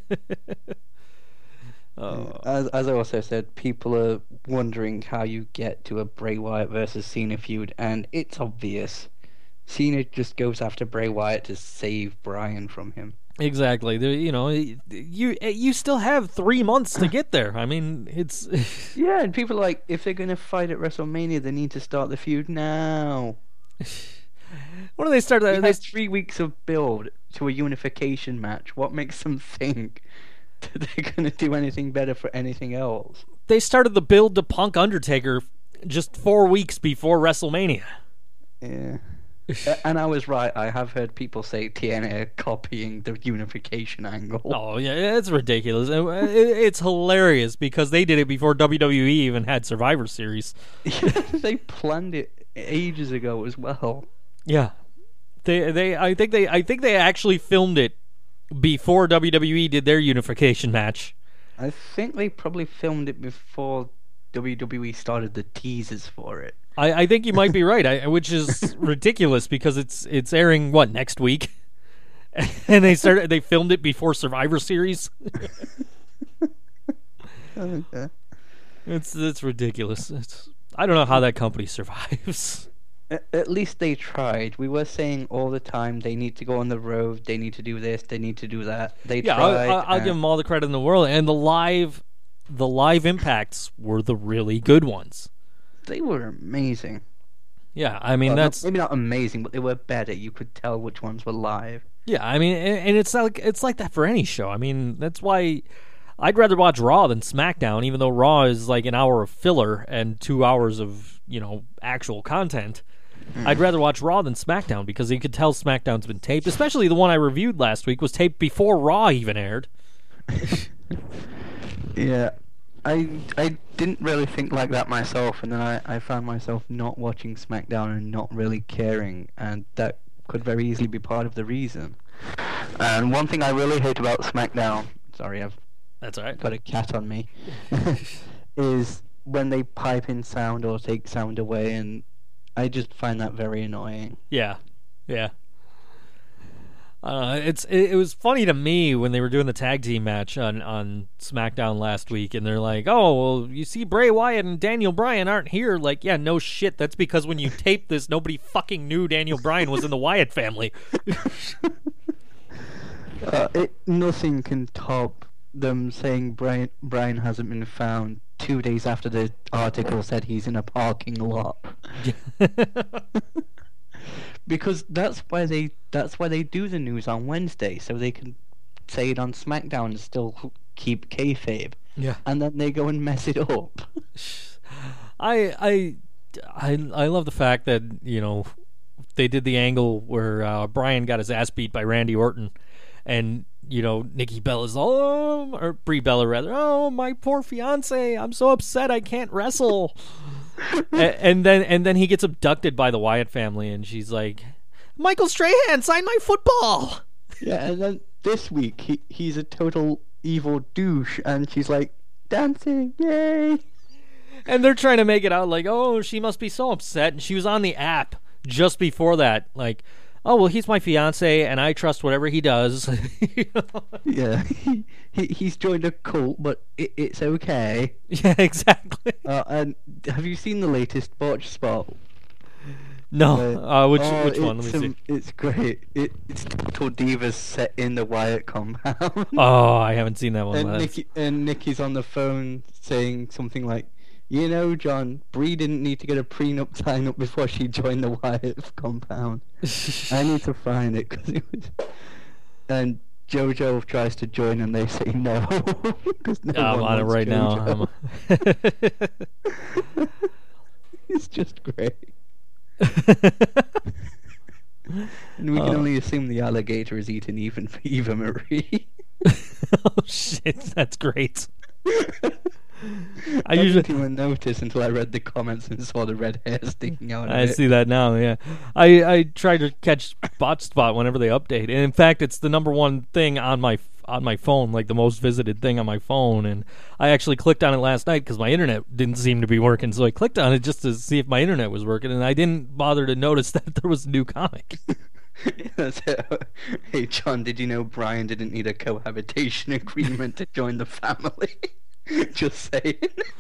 Oh. As as I also said, people are wondering how you get to a Bray Wyatt versus Cena feud, and it's obvious. Cena just goes after Bray Wyatt to save Bryan from him. Exactly. There, you know, you you still have three months to get there. I mean, it's yeah, and people are like, if they're going to fight at WrestleMania, they need to start the feud now. What do they start? They They had three weeks of build to a unification match. What makes them think that they're going to do anything better for anything else? they started the build to Punk Undertaker just four weeks before WrestleMania. Yeah. And I was right. I have heard people say T N A are copying the unification angle. Oh yeah, it's ridiculous. It's hilarious because they did it before W W E even had Survivor Series. They planned it ages ago as well. Yeah, they they I think they I think they actually filmed it before W W E did their unification match. I think they probably filmed it before W W E started the teasers for it. I, I think you might be right, I, which is ridiculous because it's it's airing what next week, and they started they filmed it before Survivor Series. Okay. It's it's ridiculous. It's, I don't know how that company survives. At, at least they tried. We were saying all the time they need to go on the road, they need to do this, they need to do that. They Yeah, tried. I'll, I'll, I'll give them all the credit in the world, and the live the live impacts were the really good ones. They were amazing. Yeah, I mean Well, that's not, maybe not amazing, but they were better. You could tell which ones were live. yeah. I mean, and, and it's like it's like that for any show. I mean, that's why I'd rather watch Raw than SmackDown, even though Raw is like an hour of filler and two hours of you know actual content. Mm. I'd rather watch Raw than SmackDown because you could tell SmackDown's been taped. Especially the one I reviewed last week was taped before Raw even aired. Yeah. I I didn't really think like that myself, and then I, I found myself not watching SmackDown and not really caring, and that could very easily be part of the reason. And one thing I really hate about SmackDown, sorry, I've That's all right. got a cat on me, is when they pipe in sound or take sound away, and I just find that very annoying. Yeah, yeah. Uh, it's it, it was funny to me when they were doing the tag team match on, on SmackDown last week, and they're like, "Oh, well, you see, Bray Wyatt and Daniel Bryan aren't here." Like, yeah, no shit. That's because when you taped this, nobody fucking knew Daniel Bryan was in the Wyatt family. uh, it nothing can top them saying Brian Brian hasn't been found two days after the article said he's in a parking lot. Because that's why they that's why they do the news on Wednesday, so they can say it on SmackDown and still keep kayfabe. Yeah. And then they go and mess it up. I I I I love the fact that you know they did the angle where uh, Bryan got his ass beat by Randy Orton, and you know Nikki Bella's oh or Brie Bella rather oh my poor fiance, I'm so upset I can't wrestle. and, and then and then he gets abducted by the Wyatt family, and she's like, "Michael Strahan, sign my football." Yeah, and then this week he he's a total evil douche, and she's like, dancing, yay! And they're trying to make it out like, oh, she must be so upset, and she was on the app just before that, like, oh, well, he's my fiance, and I trust whatever he does. You know? Yeah, he, he he's joined a cult, but it, it's okay. Yeah, exactly. Uh, and have you seen the latest botch spot? No, uh, which oh, which one? Let it's, me um, see. It's great. It, it's Total Divas set in the Wyatt compound. Oh, I haven't seen that one. and That's- Nikki and Nikki's on the phone saying something like, "You know, John, Bree didn't need to get a prenup sign up before she joined the Wyatt compound. I need to find it because it was." And JoJo tries to join, and they say no because no I'm one on it wants right JoJo. now. It's just great. And we can Oh. only assume the alligator is eating even for Eva Marie. Oh shit, that's great. I, usually- didn't even notice until I read the comments and saw the red hair sticking out. I of it. see that now. Yeah, I I try to catch Bot Spot whenever they update, and in fact, it's the number one thing on my on my phone, like the most visited thing on my phone. And I actually clicked on it last night because my internet didn't seem to be working, so I clicked on it just to see if my internet was working, and I didn't bother to notice that there was a new comic. That's it. Hey John, did you know Brian didn't need a cohabitation agreement to join the family? Just saying.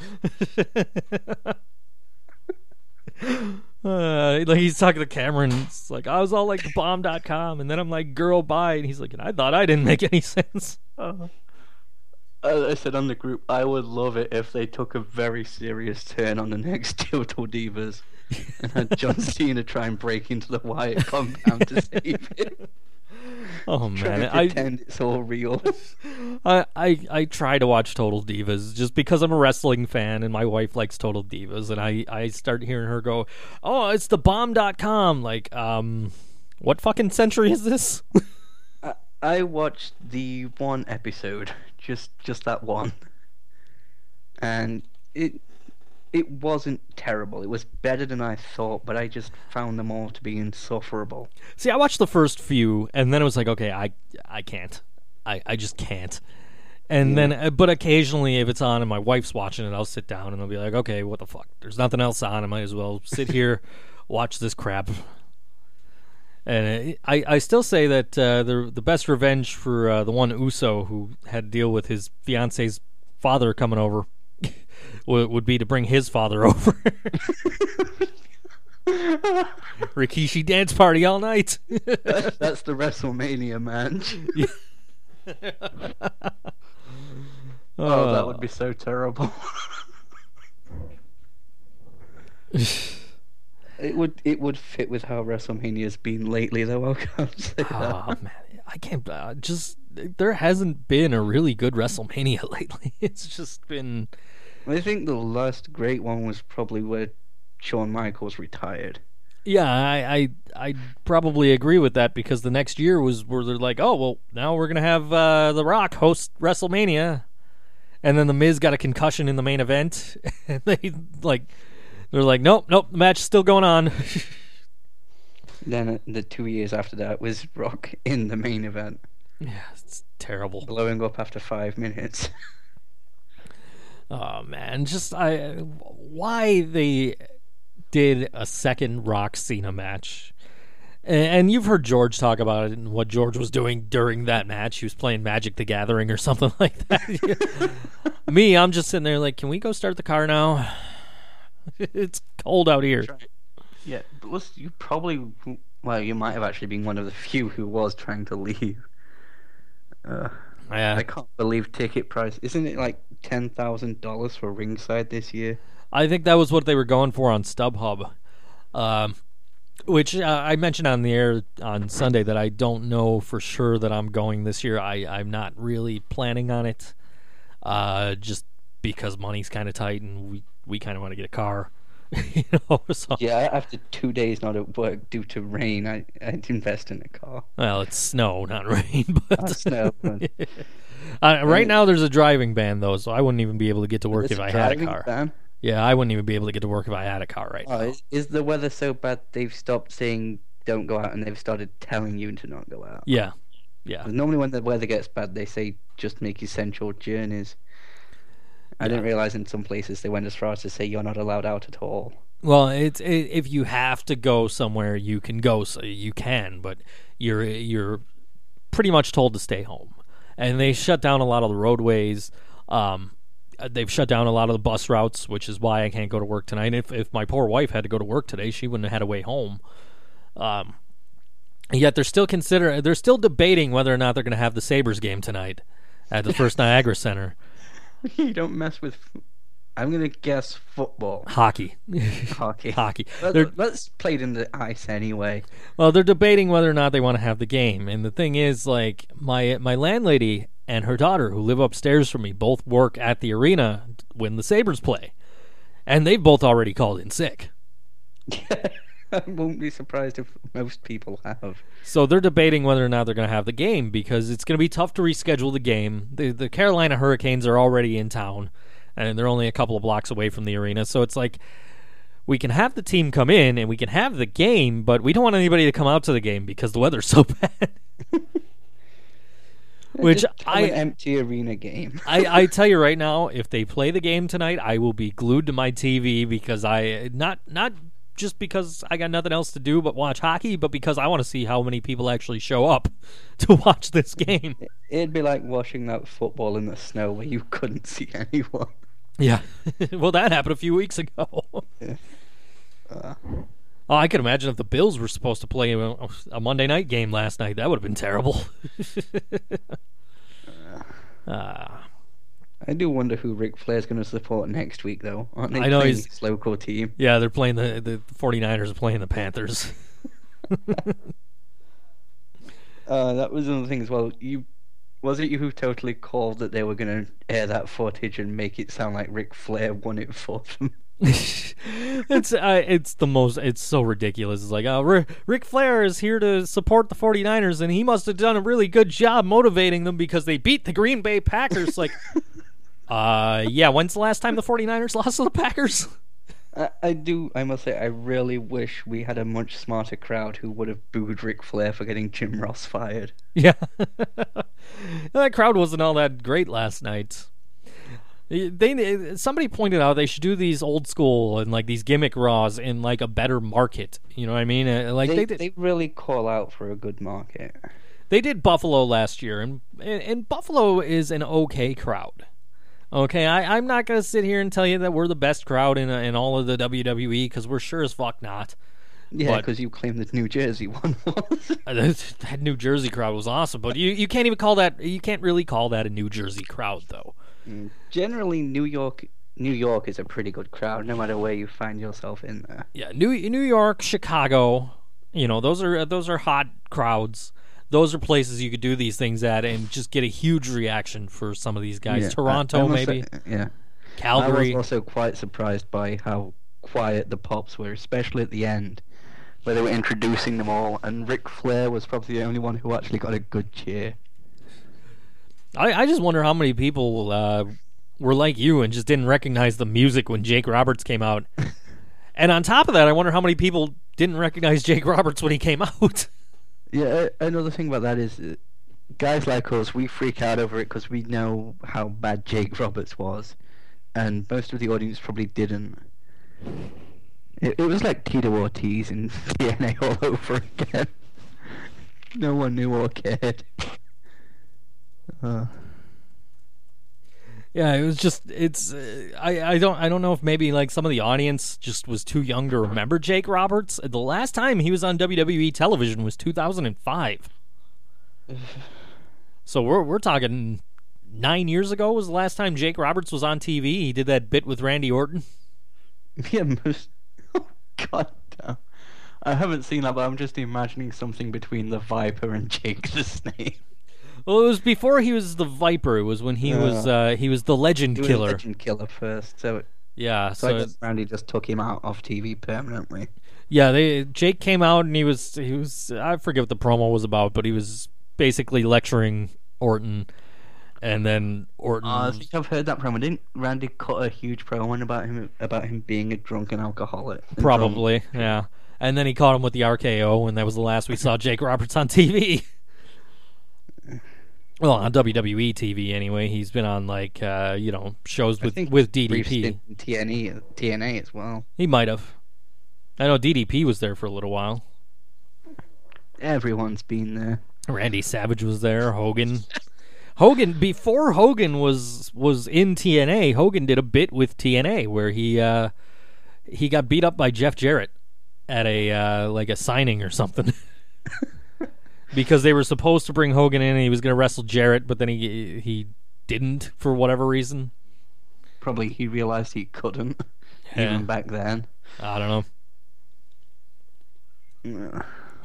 Uh, like he's talking to Cameron. It's like I was all like the bomb dot com, and then I'm like, girl, bye. And he's like, I thought I didn't make any sense. Uh, I said on the group, I would love it if they took a very serious turn on the next Total Divas and had John Cena try and break into the Wyatt compound to save him. Oh Try man, to I, pretend it's all real. I I I try to watch Total Divas just because I'm a wrestling fan and my wife likes Total Divas, and I I start hearing her go, oh, it's the bomb dot com. Like, um, what fucking century is this? I, I watched the one episode, just just that one, and it it wasn't terrible. It was better than I thought, but I just found them all to be insufferable. See, I watched the first few, and then it was like, okay, I I can't, I I just can't. And Yeah. then, uh, but occasionally, if it's on and my wife's watching it, I'll sit down and I'll be like, okay, what the fuck? There's nothing else on. I might as well sit here, watch this crap. And uh, I, I still say that uh, the the best revenge for uh, the one Uso who had to deal with his fiance's father coming over would, would be to bring his father over. Rikishi dance party all night. That's, that's the WrestleMania match. Oh, that would be so terrible. It would it would fit with how WrestleMania's been lately, though. I can't say that. Oh man, I can't. Uh, just there hasn't been a really good WrestleMania lately. It's just been. I think the last great one was probably where Shawn Michaels retired. Yeah, I, I I probably agree with that because the next year was where they're like, oh well, now we're gonna have uh, The Rock host WrestleMania, and then the Miz got a concussion in the main event, and they like they're like, nope, nope, the match is still going on. Then uh, the two years after that was Rock in the main event, Yeah, it's terrible. blowing up after five minutes. Oh man, just I why they did a second Rock Cena match. And, and you've heard George talk about it and what George was doing during that match. He was playing Magic the Gathering or something like that. Me, I'm just sitting there like, can we go start the car now? It's cold out here. Yeah, but was you probably well, you might have actually been one of the few who was trying to leave. Uh, Yeah. I can't believe ticket price. Isn't it like ten thousand dollars for ringside this year? I think that was what they were going for on StubHub, um, which uh, I mentioned on the air on Sunday that I don't know for sure that I'm going this year. I, I'm not really planning on it, uh, just because money's kind of tight and we, we kind of want to get a car. you know, so, Yeah, after two days not at work due to rain, I I'd invest in a car. well, it's snow, not rain. But Not snow, but- uh, right now there's a driving ban though, so I wouldn't even be able to get to work There's if a I had a driving car. ban? Yeah, I wouldn't even be able to get to work if I had a car right Oh, now. is, is the weather so bad they've stopped saying don't go out and they've started telling you to not go out? Yeah, yeah. 'Cause normally when the weather gets bad, they say just make essential journeys. I Yeah. didn't realize in some places they went as far as to say you're not allowed out at all. Well, it's it, if you have to go somewhere, you can go. So you can, but you're you're pretty much told to stay home. And they shut down a lot of the roadways. Um, they've shut down a lot of the bus routes, which is why I can't go to work tonight. If if my poor wife had to go to work today, she wouldn't have had a way home. Um, yet they're still consider they're still debating whether or not they're going to have the Sabres game tonight at the First Niagara Center. You don't mess with. I'm gonna guess football, Hockey, hockey, hockey. Let, They're, let's play it in the ice anyway. well, they're debating whether or not they want to have the game. And the thing is, like my my landlady and her daughter, who live upstairs from me, both work at the arena when the Sabres play, and they've both already called in sick. I won't be surprised if most people have. So they're debating whether or not they're going to have the game because it's going to be tough to reschedule the game. The, the Carolina Hurricanes are already in town, and they're only a couple of blocks away from the arena. So it's like we can have the team come in and we can have the game, but we don't want anybody to come out to the game because the weather's so bad. Which Just have I an empty arena game. I, I tell you right now, if they play the game tonight, I will be glued to my T V because I not not just because I got nothing else to do but watch hockey, but because I want to see how many people actually show up to watch this game. It'd be like watching that football in the snow where you couldn't see anyone. Yeah, well, that happened a few weeks ago. Uh, Oh, I could imagine if the Bills were supposed to play a, a Monday night game last night. That would have been terrible. uh, I do wonder who Ric Flair's going to support next week, though. Aren't they I know playing he's- his local team? yeah, they're playing the the 49ers are playing the Panthers. Uh, that was another thing as well. You was it you who totally called that they were going to air that footage and make it sound like Ric Flair won it for them? it's uh, it's the most it's so ridiculous. It's like, uh, Ric, Ric Flair is here to support the 49ers and he must have done a really good job motivating them because they beat the Green Bay Packers. Like, uh yeah, when's the last time the 49ers lost to the Packers? I, I do. I must say, I really wish we had a much smarter crowd who would have booed Ric Flair for getting Jim Ross fired. Yeah. That crowd wasn't all that great last night. They somebody pointed out they should do these old school and like these gimmick Raws in like a better market. You know what I mean? Uh, Like They, they did. they really call out for a good market. They did Buffalo last year, and and, and Buffalo is an okay crowd. Okay, I, I'm not gonna sit here and tell you that we're the best crowd in in all of the W W E because we're sure as fuck not. Yeah, But- because you claim that New Jersey one was. Uh, That that New Jersey crowd was awesome, but you, you can't even call that you can't really call that a New Jersey crowd though. Generally, New York, New York is a pretty good crowd, no matter where you find yourself in there. Yeah, New New York, Chicago, you know those are those are hot crowds. Those are places you could do these things at and just get a huge reaction for some of these guys. Yeah, Toronto, I- I must maybe say- yeah. Calgary. I was also quite surprised by how quiet the Pops were, especially at the end, where they were introducing them all, and Ric Flair was probably the only one who actually got a good cheer. I, I just wonder how many people uh, were like you and just didn't recognize the music when Jake Roberts came out. And on top of that, I wonder how many people didn't recognize Jake Roberts when he came out. Yeah, a- another thing about that is, uh, guys like us, we freak out over it because we know how bad Jake Roberts was, and most of the audience probably didn't. It, it was like Tito Ortiz in T N A all over again. No one knew or cared. Uh, Yeah, it was just it's uh, I I don't I don't know if maybe like some of the audience just was too young to remember Jake Roberts. The last time he was on W W E television was two thousand five. So we're we're talking nine years ago was the last time Jake Roberts was on T V. He did that bit with Randy Orton. yeah, most. Oh, God damn. I haven't seen that, but I'm just imagining something between the Viper and Jake the Snake. Well, it was before he was the Viper. It was when he Yeah. was uh, he was the Legend He was Killer. Legend Killer first, so Yeah, so, so I guess Randy just took him out off T V permanently. yeah, they Jake came out and he was he was I forget what the promo was about, but he was basically lecturing Orton, and then Orton. Uh, I think I've heard that promo. Didn't Randy cut a huge promo about him about him being a drunken alcoholic? and drunk? Probably, yeah. And then he caught him with the R K O, and that was the last we saw Jake Roberts on T V. Well, on W W E T V anyway. He's been on like uh, you know shows I with think with D D brief P. stint in T N A, T N A as well. He might have. I know D D P was there for a little while. Everyone's been there. Randy Savage was there. Hogan. Hogan before Hogan was was in T N A. Hogan did a bit with T N A where he uh, he got beat up by Jeff Jarrett at a uh, like a signing or something. Because they were supposed to bring Hogan in and he was going to wrestle Jarrett, but then he he didn't for whatever reason. Probably he realized he couldn't, Yeah. even back then. I don't know. Yeah.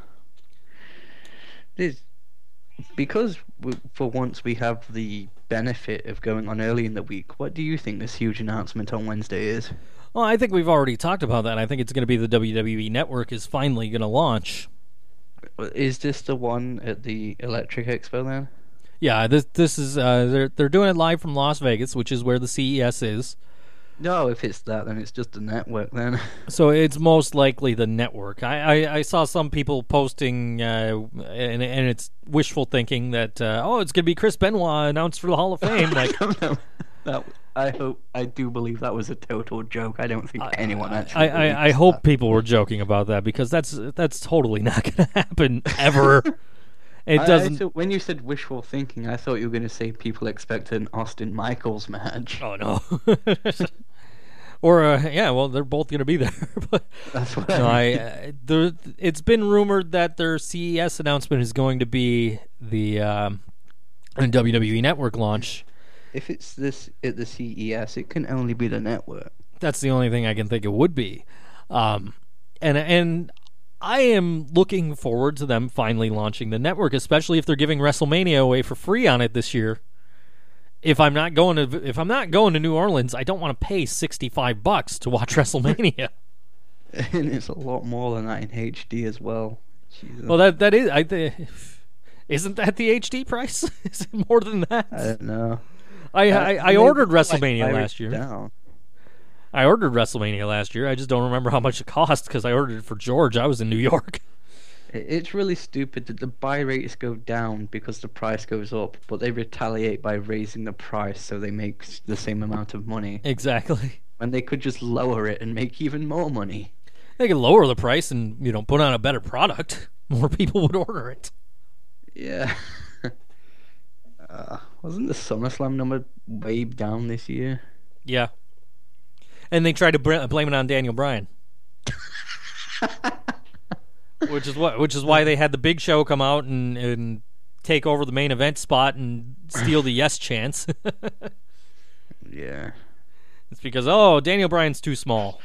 This, because we, for once we have the benefit of going on early in the week, what do you think this huge announcement on Wednesday is? Well, I think we've already talked about that. I think it's going to be the W W E Network is finally going to launch. Is this the one at the Electric Expo then? Yeah, this this is uh, they're they're doing it live from Las Vegas, which is where the C E S is. No, if it's that, then it's just a network then. So it's most likely the network. I, I, I saw some people posting, uh, and and it's wishful thinking that uh, oh, it's gonna be Chris Benoit announced for the Hall of Fame. Like, that, I hope I do believe that was a total joke. I don't think anyone actually. I, I, I believes hope that. people were joking about that because that's that's totally not gonna happen ever. It I- I doesn't. thought- when you said wishful thinking, I thought you were going to say people expect an Austin Michaels match. Oh no. Or uh, yeah, well, they're both gonna be there. But That's what no, I I mean. uh, there, it's been rumored that their C E S announcement is going to be the um, W W E Network launch. If it's this at the C E S, it can only be the network. That's the only thing I can think it would be. Um, and and I am looking forward to them finally launching the network, especially if they're giving WrestleMania away for free on it this year. If I'm not going to if I'm not going to New Orleans, I don't want to pay sixty-five bucks to watch WrestleMania. And it's a lot more than that in H D as well. Jesus. Well, that that is I th- isn't that the H D price? Is it more than that? I don't know. I Uh, I, I maybe ordered it's like WrestleMania pirated last year. down. I ordered WrestleMania last year. I just don't remember how much it cost because I ordered it for George. I was in New York. It- It's really stupid that the buy rates go down because the price goes up, but they retaliate by raising the price so they make s- the same amount of money. Exactly. When they could just lower it and make even more money. They could lower the price and you know put on a better product. More people would order it. Yeah. uh, wasn't the SummerSlam number way down this year? Yeah. And they tried to br- blame it on Daniel Bryan. Which is what which is why they had the Big Show come out and, and take over the main event spot and steal the yes chance. Yeah. It's because oh, Daniel Bryan's too small.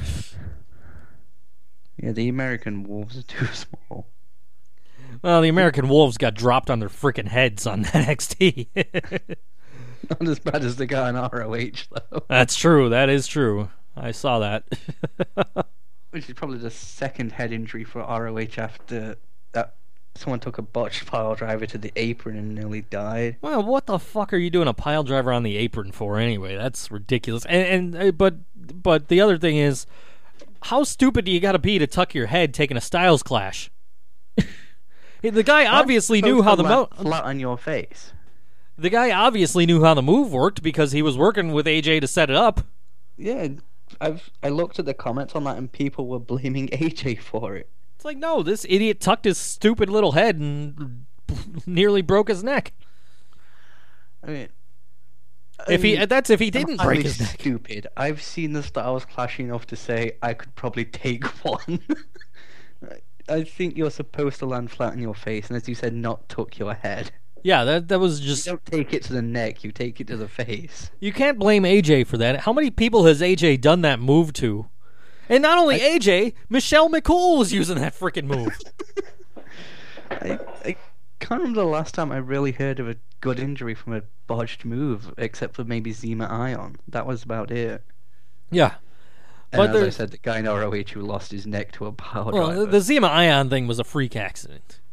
Yeah, the American Wolves are too small. Well, the American Wolves got dropped on their freaking heads on N X T. Not as bad as the guy on R O H, though. That's true. That is true. I saw that. Which is probably the second head injury for R O H after that someone took a botched pile driver to the apron and nearly died. Well, what the fuck are you doing a pile driver on the apron for anyway? That's ridiculous. And, and uh, but but the other thing is, how stupid do you got to be to tuck your head taking a Styles Clash? The guy obviously That's knew supposed how to the land mo- flat on your face. the guy obviously knew how the move worked because he was working with A J to set it up. Yeah, I've I looked at the comments on that and people were blaming A J for it. It's like, no, this idiot tucked his stupid little head and nearly broke his neck. I mean, If he I mean, that's if he I'm didn't not break really his neck. Stupid. I've seen the Styles Clash enough to say I could probably take one. I think you're supposed to land flat on your face, and as you said, not tuck your head. Yeah, that that was You just don't take it to the neck, you take it to the face. you can't blame A J for that. How many people has A J done that move to? And not only A J, Michelle McCool was using that freaking move. I, I can't remember the last time I really heard of a good injury from a botched move, except for maybe Zema Ion. That was about it. Yeah. And But as I there's- said, the guy in R O H who lost his neck to a power Well, driver. the Zema Ion thing was a freak accident.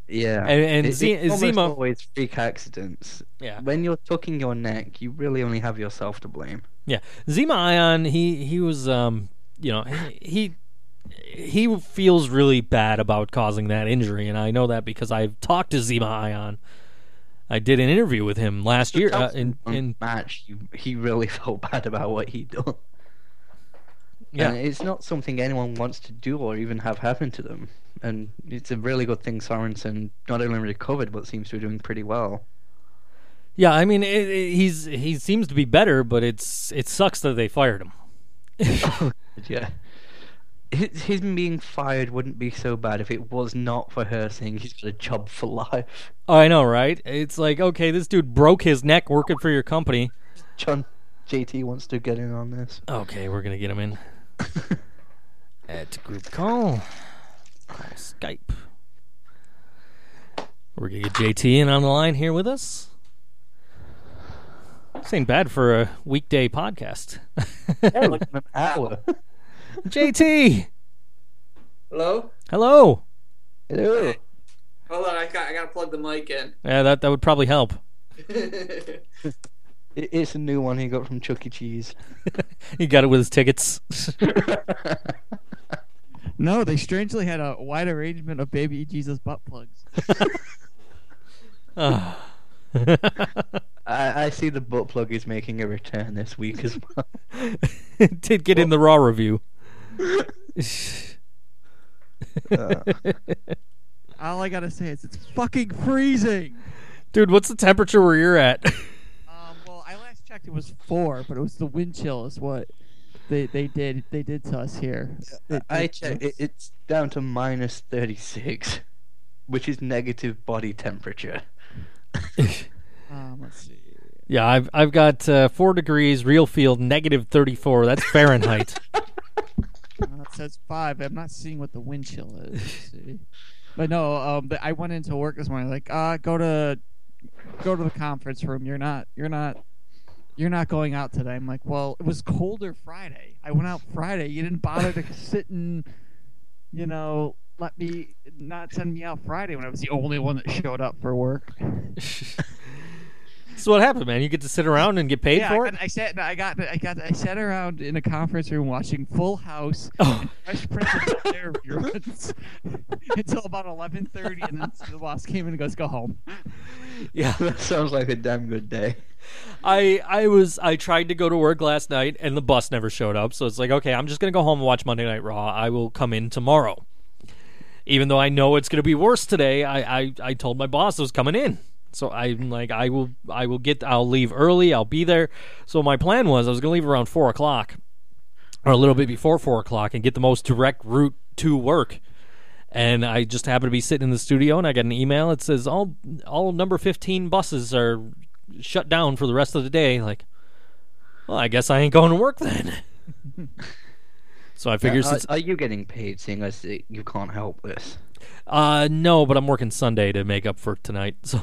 Yeah, And, and it, Z- it's almost Zima, always freak accidents. yeah, When you're tucking your neck, you really only have yourself to blame. yeah, Zima Ion, he he was, um, you know, he he feels really bad about causing that injury, and I know that because I've talked to Zima Ion. I did an interview with him last year. Uh, in in match, he, he really felt bad about what he done. Yeah, and it's not something anyone wants to do or even have happen to them. And it's a really good thing Sorensen not only recovered but seems to be doing pretty well. yeah. I mean, it, it, he's he seems to be better, but it's it sucks that they fired him. Yeah. His, him being fired wouldn't be so bad if it was not for her saying he's got a job for life. Oh, I know, right? It's like, okay, this dude broke his neck working for your company. John J T wants to get in on this. Okay, we're gonna get him in. Add to group call. Call Skype. We're gonna get J T in on the line here with us. This ain't bad for a weekday podcast. Yeah, like an hour. J T, Hello? hello. Hello. Hold on, I got I gotta plug the mic in. Yeah, that that would probably help. It, it's a new one he got from Chuck E. Cheese. He got it with his tickets. No, they strangely had a wide arrangement of baby Jesus butt plugs. Oh. I, I see the butt plug is making a return this week as well. Did get in the Raw review. Uh, All I gotta say is it's fucking freezing. Dude, what's the temperature where you're at? Um, well, I last checked it was four, but it was the wind chill is what they they did they did to us here. It- I it- checked. It, it's down to minus thirty-six, which is negative body temperature. Um, let's see. Yeah, I've I've got uh, four degrees, real field, negative thirty-four. That's Fahrenheit. Uh, it says five. I'm not seeing what the wind chill is. Let's see. But no, um, but I went into work this morning like, uh, go to go to the conference room. You're not you're not you're not going out today. I'm like, well, it was colder Friday. I went out Friday. You didn't bother to sit and, you know, let me not send me out Friday when I was the only one that showed up for work. So what happened, man? You get to sit around and get paid yeah, for I, it? got, I sat. I got. I got. I sat around in a conference room watching Full House, Oh. and Fresh Prince of Bel-Air reruns until about eleven thirty, and then the boss came in and goes, "Go home." Yeah. That sounds like a damn good day. I I was I tried to go to work last night and the bus never showed up, so it's like, okay, I'm just gonna go home and watch Monday Night Raw. I will come in tomorrow. Even though I know it's gonna be worse today, I, I, I told my boss I was coming in. So I'm like, I will I will get I'll leave early, I'll be there. So my plan was I was gonna leave around four o'clock. Or a little bit before four o'clock and get the most direct route to work. And I just happened to be sitting in the studio and I got an email. It says all all number fifteen buses are shut down for the rest of the day. Like, well, I guess I ain't going to work then. So I figured, Uh, since, are, are you getting paid, seeing as that you can't help this? uh, no, but I'm working Sunday to make up for tonight. So,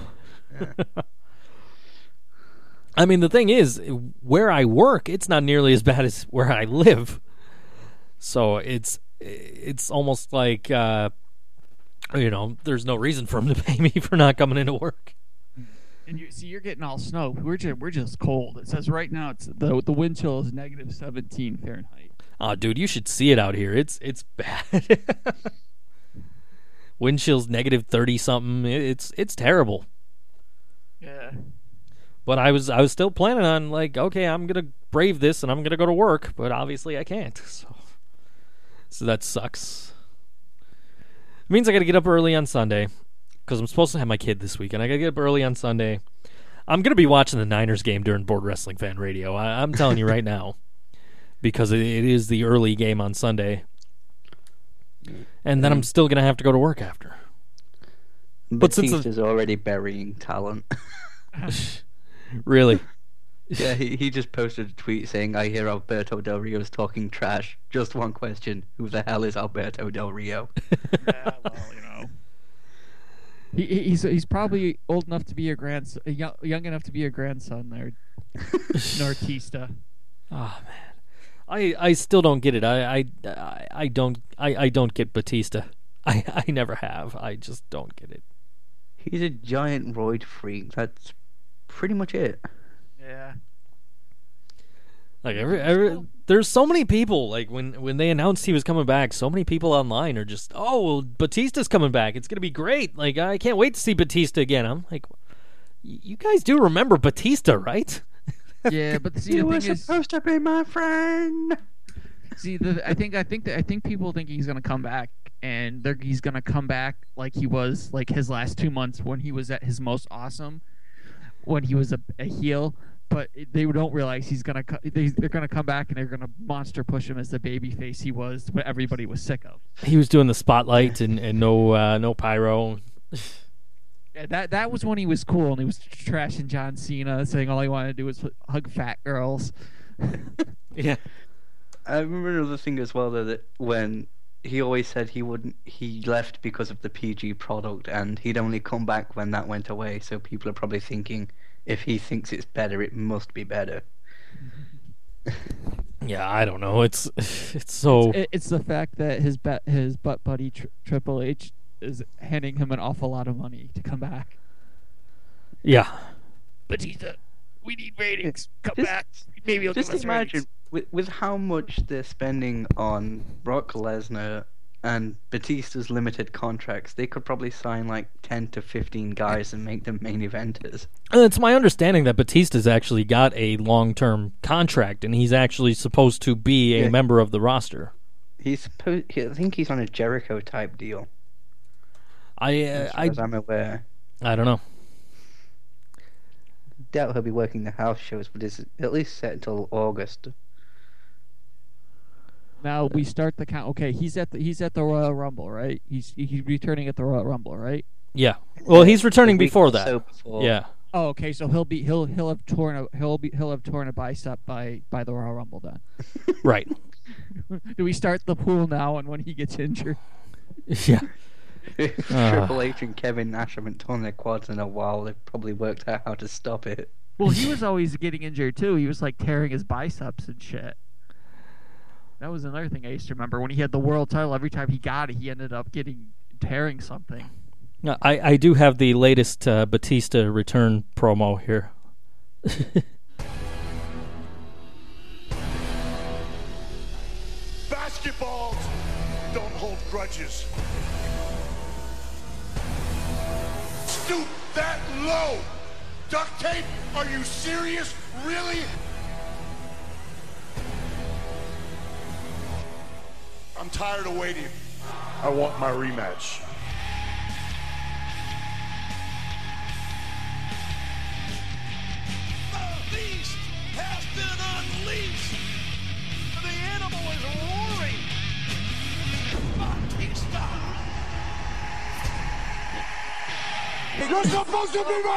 I mean, the thing is, where I work, it's not nearly as bad as where I live. So it's it's almost like, uh, you know, there's no reason for them to pay me for not coming into work. And you see, you're getting all snow. We're just we're just cold. It says right now it's the the wind chill is negative seventeen Fahrenheit. Oh, dude, you should see it out here. It's it's bad. Wind chill's negative thirty something. It's it's terrible. Yeah. But I was I was still planning on, like, okay, I'm gonna brave this and I'm gonna go to work, but obviously I can't. So so that sucks. It means I gotta get up early on Sunday because I'm supposed to have my kid this weekend. I gotta get up early on Sunday. I'm gonna be watching the Niners game during Board Wrestling Fan Radio. I, I'm telling you right now. Because it, it is the early game on Sunday. And then I'm still going to have to go to work after. But since the- Batista's already burying talent. Really? Yeah, he, he just posted a tweet saying, I hear Alberto Del Rio's talking trash. Just one question. Who the hell is Alberto Del Rio? Yeah, well, you know. He, he- he's he's probably old enough to be your grandson, young, young enough to be your grandson there, Nortista. Oh, man. I, I still don't get it. I I, I, I don't I, I don't get Batista. I, I never have. I just don't get it. He's a giant roid freak. That's pretty much it. Yeah. Like every, every there's so many people. Like when when they announced he was coming back, so many people online are just, oh, well, Batista's coming back. It's gonna be great. Like I can't wait to see Batista again. I'm like, you guys do remember Batista, right? Yeah, but see, You the were thing is, supposed to be my friend. see, the I think I think that I think people think he's gonna come back, and they're, he's gonna come back like he was like his last two months when he was at his most awesome, when he was a, a heel. But they don't realize he's gonna co- they, they're gonna come back and they're gonna monster push him as the baby face he was, what everybody was sick of. He was doing the spotlight and, and no uh, no pyro. Yeah, that that was when he was cool and he was trashing John Cena, saying all he wanted to do was hug fat girls. Yeah. I remember another thing as well, though, that when he always said he wouldn't, he left because of the P G product, and he'd only come back when that went away. So people are probably thinking, if he thinks it's better, it must be better. Yeah, I don't know. It's it's so. It, it's the fact that his bet his butt buddy Tri- Triple H is handing him an awful lot of money to come back. Yeah. Batista, we need ratings. Come Just- back. Maybe he'll Just give us imagine, ratings. with, with how much they're spending on Brock Lesnar and Batista's limited contracts, they could probably sign like ten to fifteen guys and make them main eventers. And it's my understanding that Batista's actually got a long-term contract, and he's actually supposed to be a Yeah. member of the roster. He's supposed, I think he's on a Jericho type deal, I uh, as far I as I'm aware. I don't know. Doubt he'll be working the house shows, but it's at least set until August. Now we start the count. Okay, he's at the he's at the Royal Rumble, right? He's he's returning at the Royal Rumble, right? Yeah. Well, he's returning A week before or that. so before. Yeah. Oh, okay. So he'll be he'll he'll have torn a he'll be he'll have torn a bicep by by the Royal Rumble then. Right. Do we start the pool now and when he gets injured? Yeah. If Uh. Triple H and Kevin Nash haven't torn their quads in a while, they've probably worked out how to stop it. Well, he was always getting injured too. He was like tearing his biceps and shit. That was another thing I used to remember when he had the world title. Every time he got it, he ended up getting tearing something. No, I I do have the latest uh, Batista return promo here. Basketballs don't hold grudges. Stoop that low. Duct tape? Are you serious? Really? I'm tired of waiting. I want my rematch. The beast has been unleashed. The animal is roaring. Batista. You're supposed to be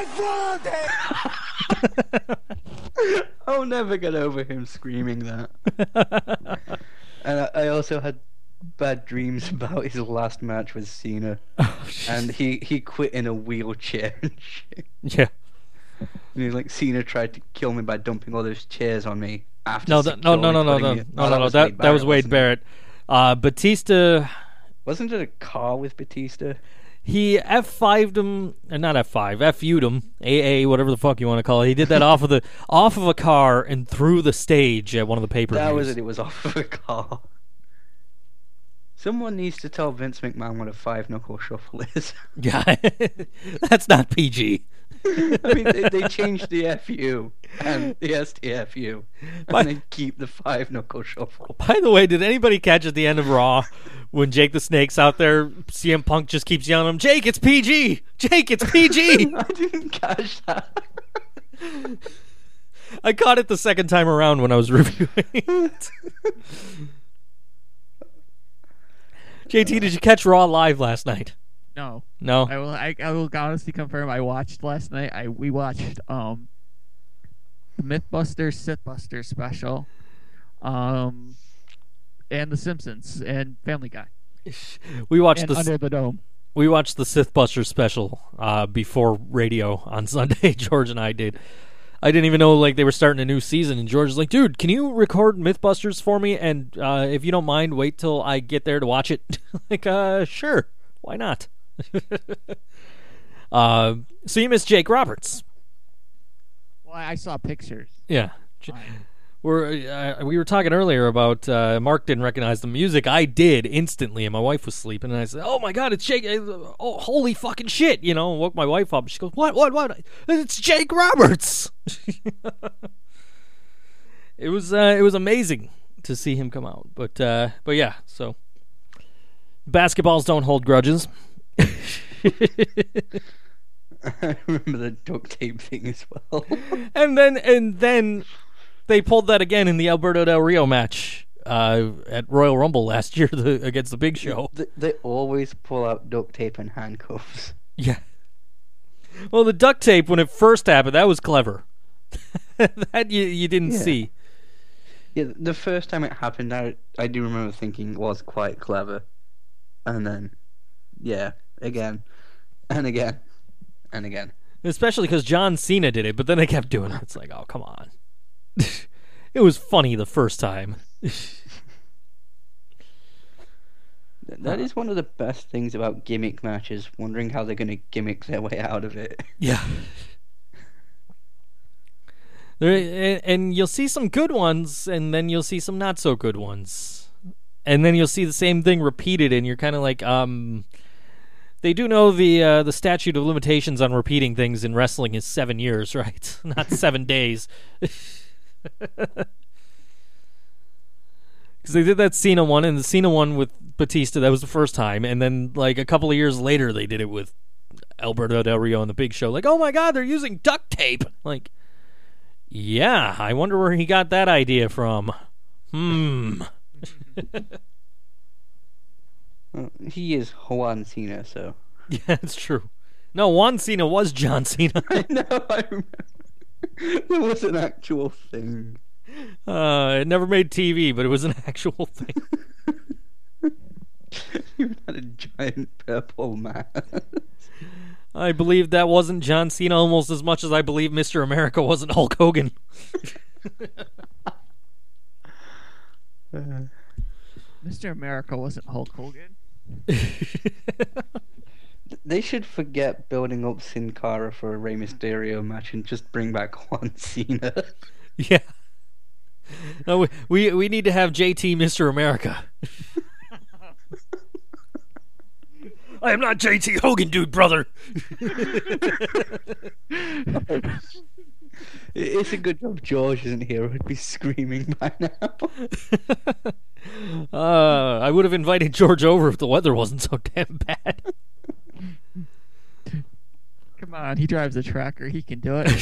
my friend. I'll never get over him screaming that. And I, I also had bad dreams about his last match with Cena, Oh, shit. and he, he quit in a wheelchair and shit. Yeah. And he's like, Cena tried to kill me by dumping all those chairs on me after. No, that, no, no, no, no, securely no, putting no, it- no, Oh, no. That that was Wade wasn't it? Barrett. Uh, Batista. Wasn't it a car with Batista? He F fived him, uh, not F five, F U'd him, A A, whatever the fuck you want to call it. He did that off of the off of a car and through the stage at one of the pay per views. That was it. It was off of a car. Someone needs to tell Vince McMahon what a five knuckle shuffle is. Yeah, that's not P G. I mean, they, they changed the F U and the S T F U, and But- they keep the five knuckle shuffle. By the way, did anybody catch at the end of Raw when Jake the Snake's out there? C M Punk just keeps yelling at him, "Jake, it's P G! Jake, it's P G!" I didn't catch that. I caught it the second time around when I was reviewing it. J T, did you catch Raw live last night? No, No. I will. I, I will honestly confirm. I watched last night. I we watched um the MythBusters Sithbusters special, um, and The Simpsons and Family Guy We watched and the Under the Dome. we watched the Sithbusters special uh, before radio on Sunday. George and I did. I didn't even know like they were starting a new season, and George was like, "Dude, can you record MythBusters for me? And uh, if you don't mind, wait till I get there to watch it." Like, uh, sure, why not? Uh, so you missed Jake Roberts. Well, I saw pictures. Yeah. J- Fine. We're, uh, we were talking earlier about uh, Mark didn't recognize the music. I did instantly, and my wife was sleeping, and I said, "Oh my God, it's Jake! Uh, oh, holy fucking shit!" You know, woke my wife up. She goes, "What? What? What? It's Jake Roberts!" It was uh, it was amazing to see him come out, but uh, but yeah. So basketballs don't hold grudges. I remember the duct tape thing as well. And then and then they pulled that again in the Alberto Del Rio match uh, at Royal Rumble last year the, against the Big Show. They, they always pull out duct tape and handcuffs. Yeah. Well, the duct tape when it first happened, that was clever. That you you didn't Yeah. see. Yeah, the first time it happened, I I do remember thinking it was quite clever, and then, yeah, again, and again, and again. Especially because John Cena did it, but then they kept doing it. It's like, oh, come on. It was funny the first time. That is one of the best things about gimmick matches, wondering how they're going to gimmick their way out of it. Yeah. There, and, and you'll see some good ones, and then you'll see some not so good ones. And then you'll see the same thing repeated, and you're kind of like, um... They do know the uh, the statute of limitations on repeating things in wrestling is seven years, right? Not seven days. Because they did that Cena one, and the Cena one with Batista, that was the first time. And then, like, a couple of years later, they did it with Alberto Del Rio and the Big Show. Like, oh my God, they're using duct tape. Like, yeah, I wonder where he got that idea from. Hmm. Well, he is Juan Cena, so. Yeah, it's true. No, Juan Cena was John Cena. I know, I remember. It was an actual thing. Uh, it never made T V, but it was an actual thing. You had a giant purple mask. I believe that wasn't John Cena almost as much as I believe Mister America wasn't Hulk Hogan. Mister America wasn't Hulk Hogan. They should forget building up Sin Cara for a Rey Mysterio match and just bring back Juan Cena. Yeah. No, we, we we need to have J T Mister America. I am not J T Hogan, dude, brother. It's a good job George isn't here. I'd be screaming by now. uh, I would have invited George over if the weather wasn't so damn bad. Come on, he drives a tracker. He can do it.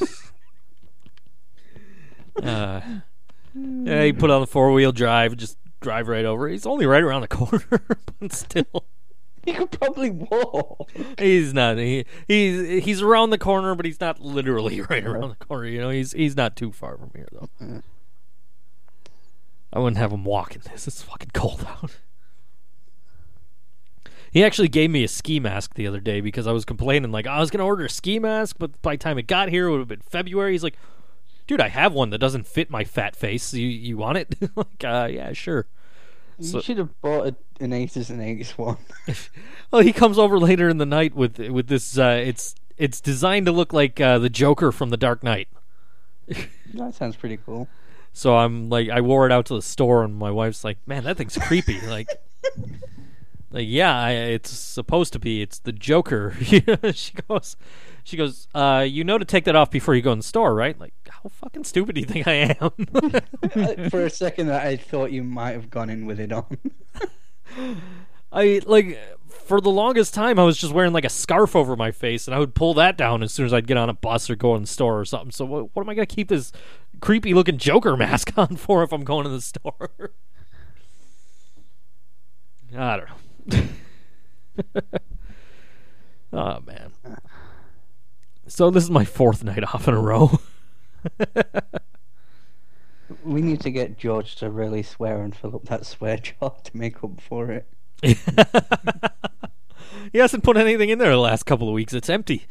uh, yeah, he put on the four-wheel drive, just drive right over. He's only right around the corner, but still. He could probably walk. He's not. He he's he's around the corner, but he's not literally right around the corner. You know, he's he's not too far from here though. Mm. I wouldn't have him walk in this. It's fucking cold out. He actually gave me a ski mask the other day because I was complaining, like, I was going to order a ski mask, but by the time it got here, it would have been February. He's like, dude, I have one that doesn't fit my fat face. You you want it? Like, uh, yeah, sure. You So- should have bought a, an Aces and Eggs one. Well, he comes over later in the night with with this. Uh, it's it's designed to look like uh, the Joker from The Dark Knight. That sounds pretty cool. So I'm like, I wore it out to the store, and my wife's like, "Man, that thing's creepy." Like, like yeah, I, it's supposed to be. It's the Joker. She goes, she goes, uh, you know to take that off before you go in the store, right? Like, how fucking stupid do you think I am? Uh, For a second, I thought you might have gone in with it on. I like for the longest time I was just wearing like a scarf over my face, and I would pull that down as soon as I'd get on a bus or go in the store or something. So what, what am I gonna keep this creepy looking Joker mask on for if I'm going to the store? I don't know. Oh man. So this is my fourth night off in a row. We need to get George to really swear and fill up that swear jar to make up for it. He hasn't put anything in there the last couple of weeks. It's empty.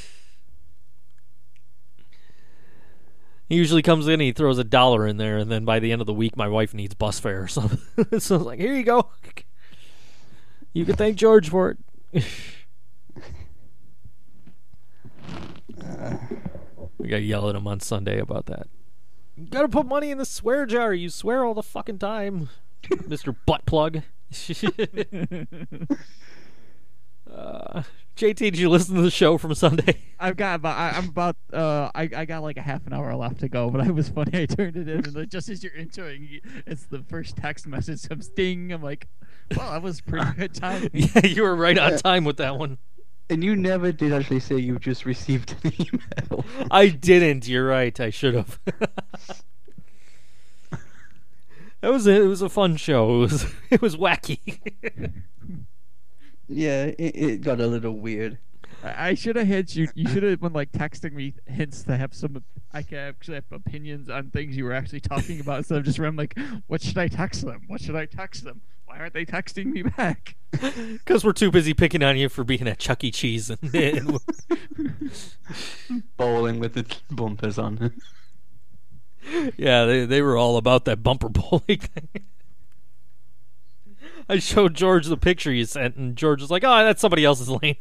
He usually comes in, he throws a dollar in there, and then by the end of the week, my wife needs bus fare or something. So it's like, here you go. You can thank George for it. Uh, We got to yell at him on Sunday about that. You got to put money in the swear jar. You swear all the fucking time, Mister Butt Plug. uh, J T, did you listen to the show from Sunday? I've got about. I, I'm about. Uh, I I got like a half an hour left to go, but it was funny. I turned it in, and like, just as you're introing, it's the first text message comes ding. I'm like, well, that was pretty good timing. Yeah, you were right on time with that one. and you never did actually say you just received an email. I didn't. You're right. I should have. It was a, it was a fun show. It was it was wacky. Yeah, it, it got a little weird. I, I should have hit you. You should have been like texting me hints to have some. I can actually have opinions on things you were actually talking about instead of just run like, what should I text them? What should I text them? Why aren't they texting me back? Because we're too busy picking on you for being at Chuck E. Cheese and, and Bowling with the bumpers on. yeah, they they were all about that bumper bowling thing. I showed George the picture you sent, and George was like, "Oh, that's somebody else's lane."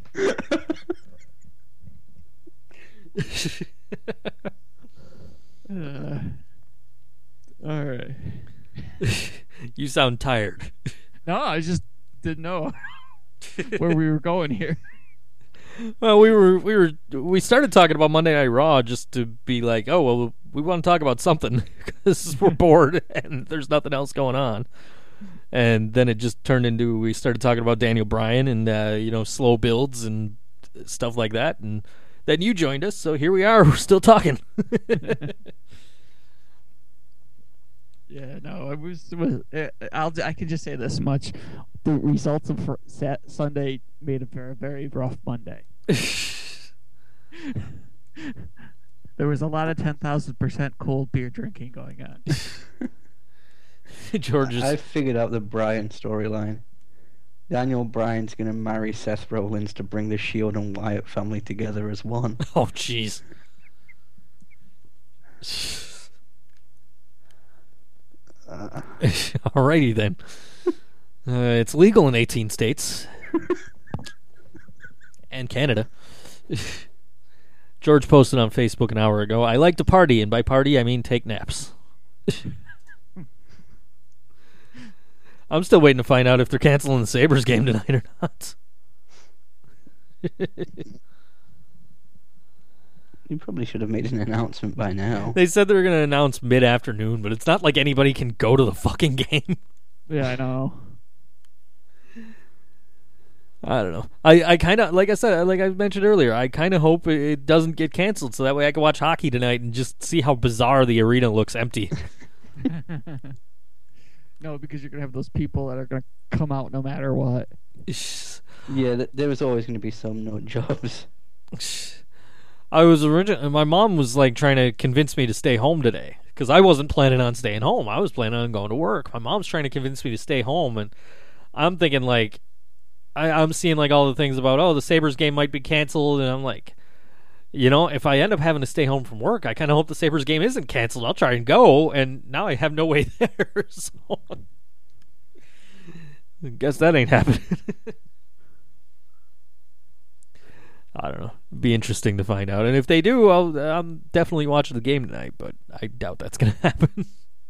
uh, all right. You sound tired. No, I just didn't know where we were going here. Well, we were we were we started talking about Monday Night Raw just to be like, oh well, we want to talk about something because we're bored and there's nothing else going on. And then it just turned into we started talking about Daniel Bryan and uh, you know slow builds and stuff like that. And then you joined us, so here we are. We're still talking. Yeah, no, it was. It was it, I'll. I can just say this much: the results of fr- sat, Sunday made it for a very rough Monday. There was a lot of ten thousand percent cold beer drinking going on. George is I figured out the Bryan storyline. Daniel Bryan's gonna marry Seth Rollins to bring the Shield and Wyatt family together as one. oh jeez. Uh, Alrighty then. Uh, it's legal in eighteen states and Canada. George posted on Facebook an hour ago, I like to party, and by party I mean take naps. I'm still waiting to find out if they're canceling the Sabres game tonight or not. you probably should have made an announcement by now. They said they were going to announce mid-afternoon, but it's not like anybody can go to the fucking game. Yeah, I know. I don't know. I, I kind of, like I said, like I mentioned earlier, I kind of hope it doesn't get canceled so that way I can watch hockey tonight and just see how bizarre the arena looks empty. No, because you're going to have those people that are going to come out no matter what. Yeah, th- there was always going to be some no jobs. I was originally, my mom was like trying to convince me to stay home today because I wasn't planning on staying home. I was planning on going to work. My mom's trying to convince me to stay home, and I'm thinking like, I, I'm seeing like all the things about, oh, the Sabres game might be canceled, and I'm like, you know, if I end up having to stay home from work, I kind of hope the Sabres game isn't canceled. I'll try and go, and now I have no way there, so I guess that ain't happening. I don't know. It'd be interesting to find out. And if they do, I'll, I'm definitely watching the game tonight, but I doubt that's going to happen.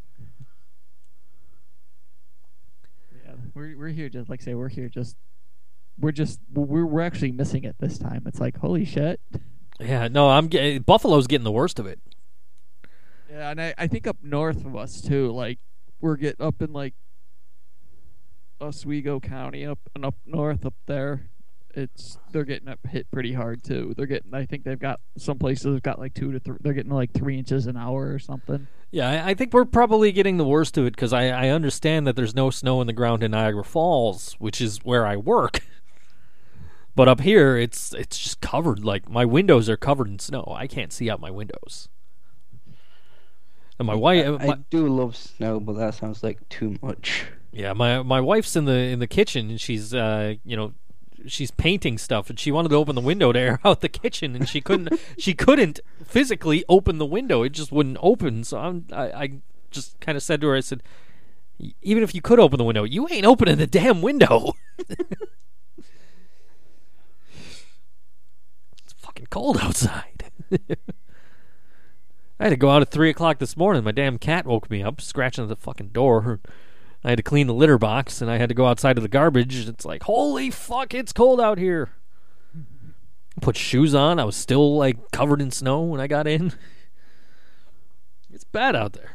Yeah, we're we're here just like I say we're here just we're just we're we're actually missing it this time. It's like holy shit. Yeah, no, I'm get, Buffalo's getting the worst of it. Yeah, and I, I think up north of us too. Like we're getting up in like Oswego County up and up north up there. It's they're getting up hit pretty hard too. They're getting. I think they've got some places have got like two to three. They're getting like three inches an hour or something. Yeah, I, I think we're probably getting the worst of it because I, I understand that there's no snow in the ground in Niagara Falls, which is where I work. But up here, it's it's just covered. Like my windows are covered in snow. I can't see out my windows. And my wife, I, my, I do love snow, but that sounds like too much. yeah, my my wife's in the in the kitchen and she's uh you know. she's painting stuff and she wanted to open the window to air out the kitchen and she couldn't she couldn't physically open the window. It just wouldn't open. So I'm, I, I just kind of said to her, I said, even if you could open the window, you ain't opening the damn window. It's fucking cold outside. I had to go out at three o'clock this morning. My damn cat woke me up, scratching at the fucking door. I had to clean the litter box, and I had to go outside to the garbage. It's like, holy fuck, it's cold out here. Put shoes on. I was still, like, covered in snow when I got in. It's bad out there.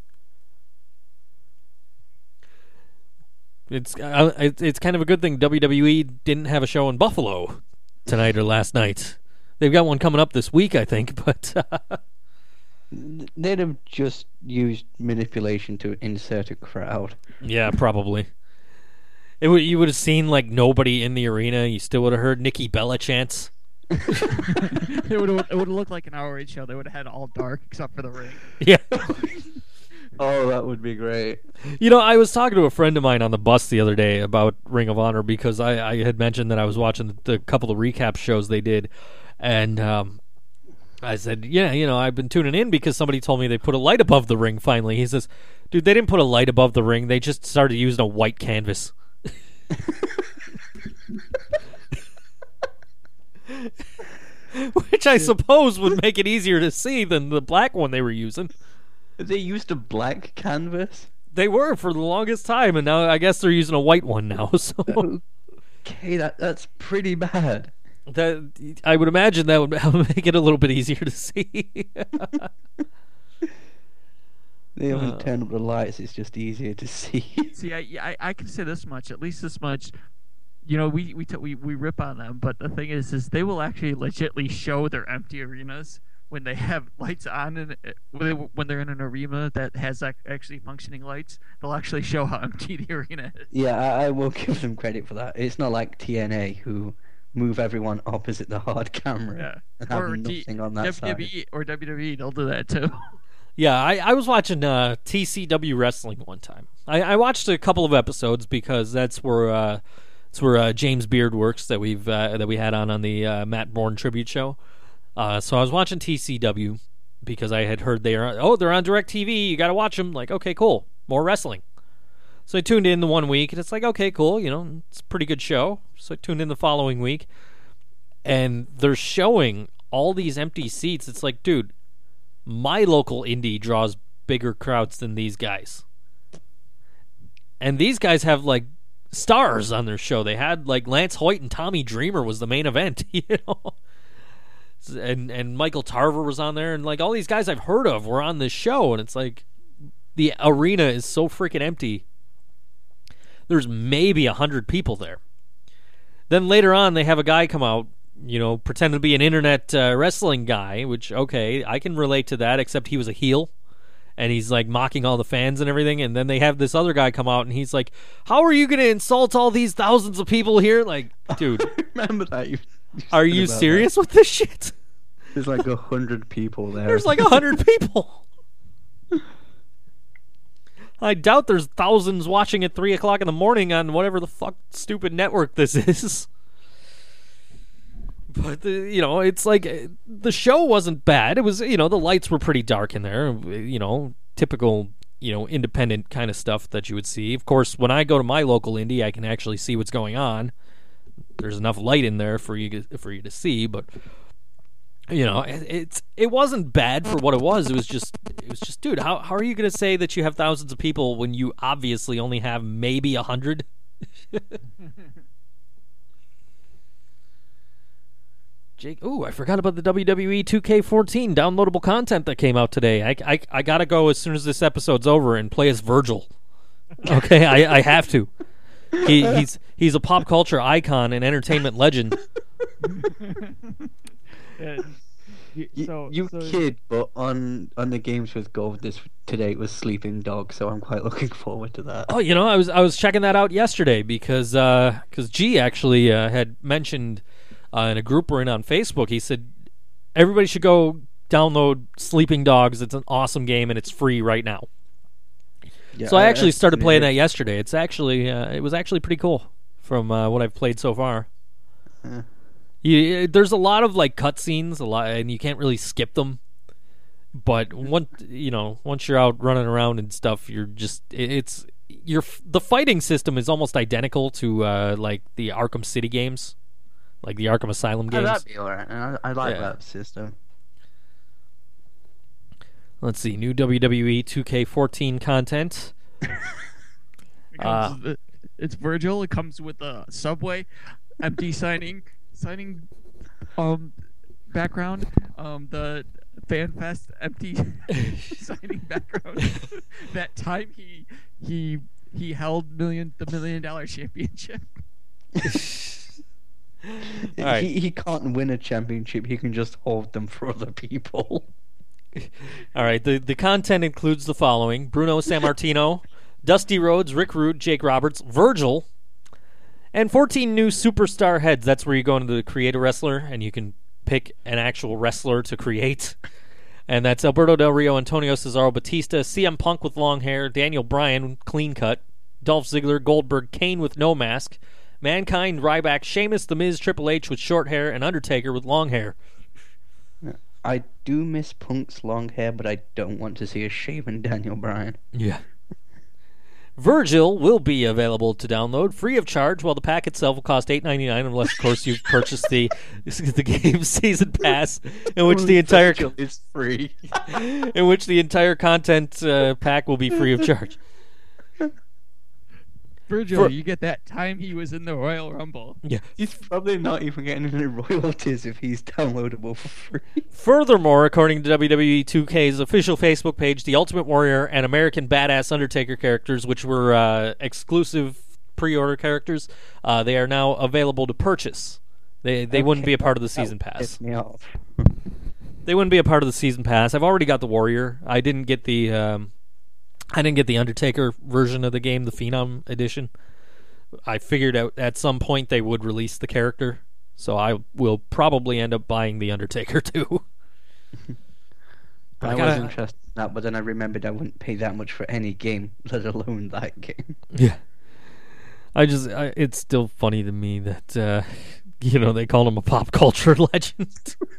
It's uh, it's kind of a good thing W W E didn't have a show in Buffalo tonight or last night. They've got one coming up this week, I think, but... Uh, they'd have just used manipulation to insert a crowd. Yeah, probably. It would, you would have seen, like, nobody in the arena. You still would have heard Nikki Bella chants. It would have it would have looked like an R O H show. They would have had all dark except for the ring. Yeah. Oh, that would be great. You know, I was talking to a friend of mine on the bus the other day about Ring of Honor because I, I had mentioned that I was watching the, the couple of recap shows they did, and um, I said, yeah, you know, I've been tuning in because somebody told me they put a light above the ring finally. He says, dude, they didn't put a light above the ring. They just started using a white canvas. Which I suppose would make it easier to see than the black one they were using. They used a black canvas? They were for the longest time, and now I guess they're using a white one now. So Okay, that that's pretty bad. that I would imagine that would make it a little bit easier to see. They haven't Uh. turned up the lights, it's just easier to see. See, I, I I can say this much, at least this much. You know, we we, t- we we rip on them, but the thing is, is they will actually legitly show their empty arenas when they have lights on, and when, they, when they're in an arena that has ac- actually functioning lights. They'll actually show how empty the arena is. Yeah, I, I will give them credit for that. It's not like T N A who move everyone opposite the hard camera Yeah, and have or nothing D- on that W W E side. or W W E, they'll do that too. Yeah, I, I was watching uh, T C W Wrestling one time. I, I watched a couple of episodes because that's where uh, that's where uh, James Beard works that we've uh, that we had on on the uh, Matt Bourne tribute show. Uh, so I was watching T C W because I had heard they are oh they're on DirecTV. You got to watch them. Like, okay, cool, more wrestling. So I tuned in the one week and it's like, okay, cool, you know, it's a pretty good show. So I tuned in the following week and they're showing all these empty seats. It's like, dude, my local indie draws bigger crowds than these guys. And these guys have, like, stars on their show. They had, like, Lance Hoyt and Tommy Dreamer was the main event, you know? And and Michael Tarver was on there, and, like, all these guys I've heard of were on this show, and it's like, the arena is so freaking empty. There's maybe a hundred people there. Then later on, they have a guy come out, you know, pretend to be an internet uh, wrestling guy, which, okay, I can relate to that, except he was a heel, and he's, like, mocking all the fans and everything, and then they have this other guy come out, and he's like, how are you going to insult all these thousands of people here? Like, dude, I remember that. You, you are said you about serious with this shit? that. There's like a hundred people there. There's like a hundred people. I doubt there's thousands watching at three o'clock in the morning on whatever the fuck stupid network this is. But, the, you know, it's like, uh, the show wasn't bad. It was, you know, the lights were pretty dark in there. You know, typical, you know, independent kind of stuff that you would see. Of course, when I go to my local indie, I can actually see what's going on. There's enough light in there for you to, for you to see, but, you know, it, it's it wasn't bad for what it was. It was just, it was just, dude, how how are you going to say that you have thousands of people when you obviously only have maybe a hundred? Jake, ooh, I forgot about the W W E two K fourteen downloadable content that came out today. I, I, I gotta go as soon as this episode's over and play as Virgil. Okay, I, I have to. He, he's he's a pop culture icon and entertainment legend. Yeah, you, You, so, you so, kid, but on on the Games with Gold this today it was Sleeping Dog, so I'm quite looking forward to that. Oh, you know, I was I was checking that out yesterday because uh, cause G actually uh, had mentioned uh, in a group we're in on Facebook. He said everybody should go download Sleeping Dogs. It's an awesome game and it's free right now. Yeah, So I actually started seen playing it. that yesterday. It's actually uh, it was actually pretty cool from uh, what I've played so far. Yeah. You, there's a lot of like cutscenes, a lot, and you can't really skip them. But once you know, once you're out running around and stuff, you're just it, it's you're the fighting system is almost identical to uh, like the Arkham City games, like the Arkham Asylum Oh, games. that'd be alright. I, I like Yeah. that system. Let's see, new W W E two K fourteen content. It Uh, comes with- it's Virgil. It comes with a Subway, empty signing, signing, um, background. Um, the FanFest empty signing background. That time he he he held million the million dollar championship. All right. He he can't win a championship. He can just hold them for other people. All right, the, the content includes the following: Bruno Sammartino, Dusty Rhodes, Rick Rude, Jake Roberts, Virgil, and fourteen new superstar heads. That's where you go into the create a wrestler, and you can pick an actual wrestler to create. And that's Alberto Del Rio, Antonio Cesaro, Batista, C M Punk with long hair, Daniel Bryan, clean cut, Dolph Ziggler, Goldberg, Kane with no mask, Mankind, Ryback, Sheamus, The Miz, Triple H with short hair, and Undertaker with long hair. I do miss Punk's long hair, but I don't want to see a shaven Daniel Bryan. Yeah. Virgil will be available to download free of charge, while the pack itself will cost eight ninety-nine, unless, of course, you've purchased the the game season pass, in which the entire Virgil is free. in which the entire content uh, pack will be free of charge. Virgil, For- you get that time he was in the Royal Rumble. Yeah. He's probably not even getting any royalties if he's downloadable for free. Furthermore, according to W W E two K's official Facebook page, the Ultimate Warrior and American Badass Undertaker characters, which were uh, exclusive pre-order characters, uh, they are now available to purchase. They they wouldn't be a part of the season That pass. pissed me off. They wouldn't be a part of the season pass. I've already got the Warrior. I didn't get the um, I didn't get the Undertaker version of the game, the Phenom edition. I figured out at some point they would release the character, so I will probably end up buying the Undertaker too. I, I was gotta- interested in that, but then I remembered I wouldn't pay that much for any game, let alone that game. Yeah. I just, I, it's still funny to me that, uh, you know, they call him a pop culture legend.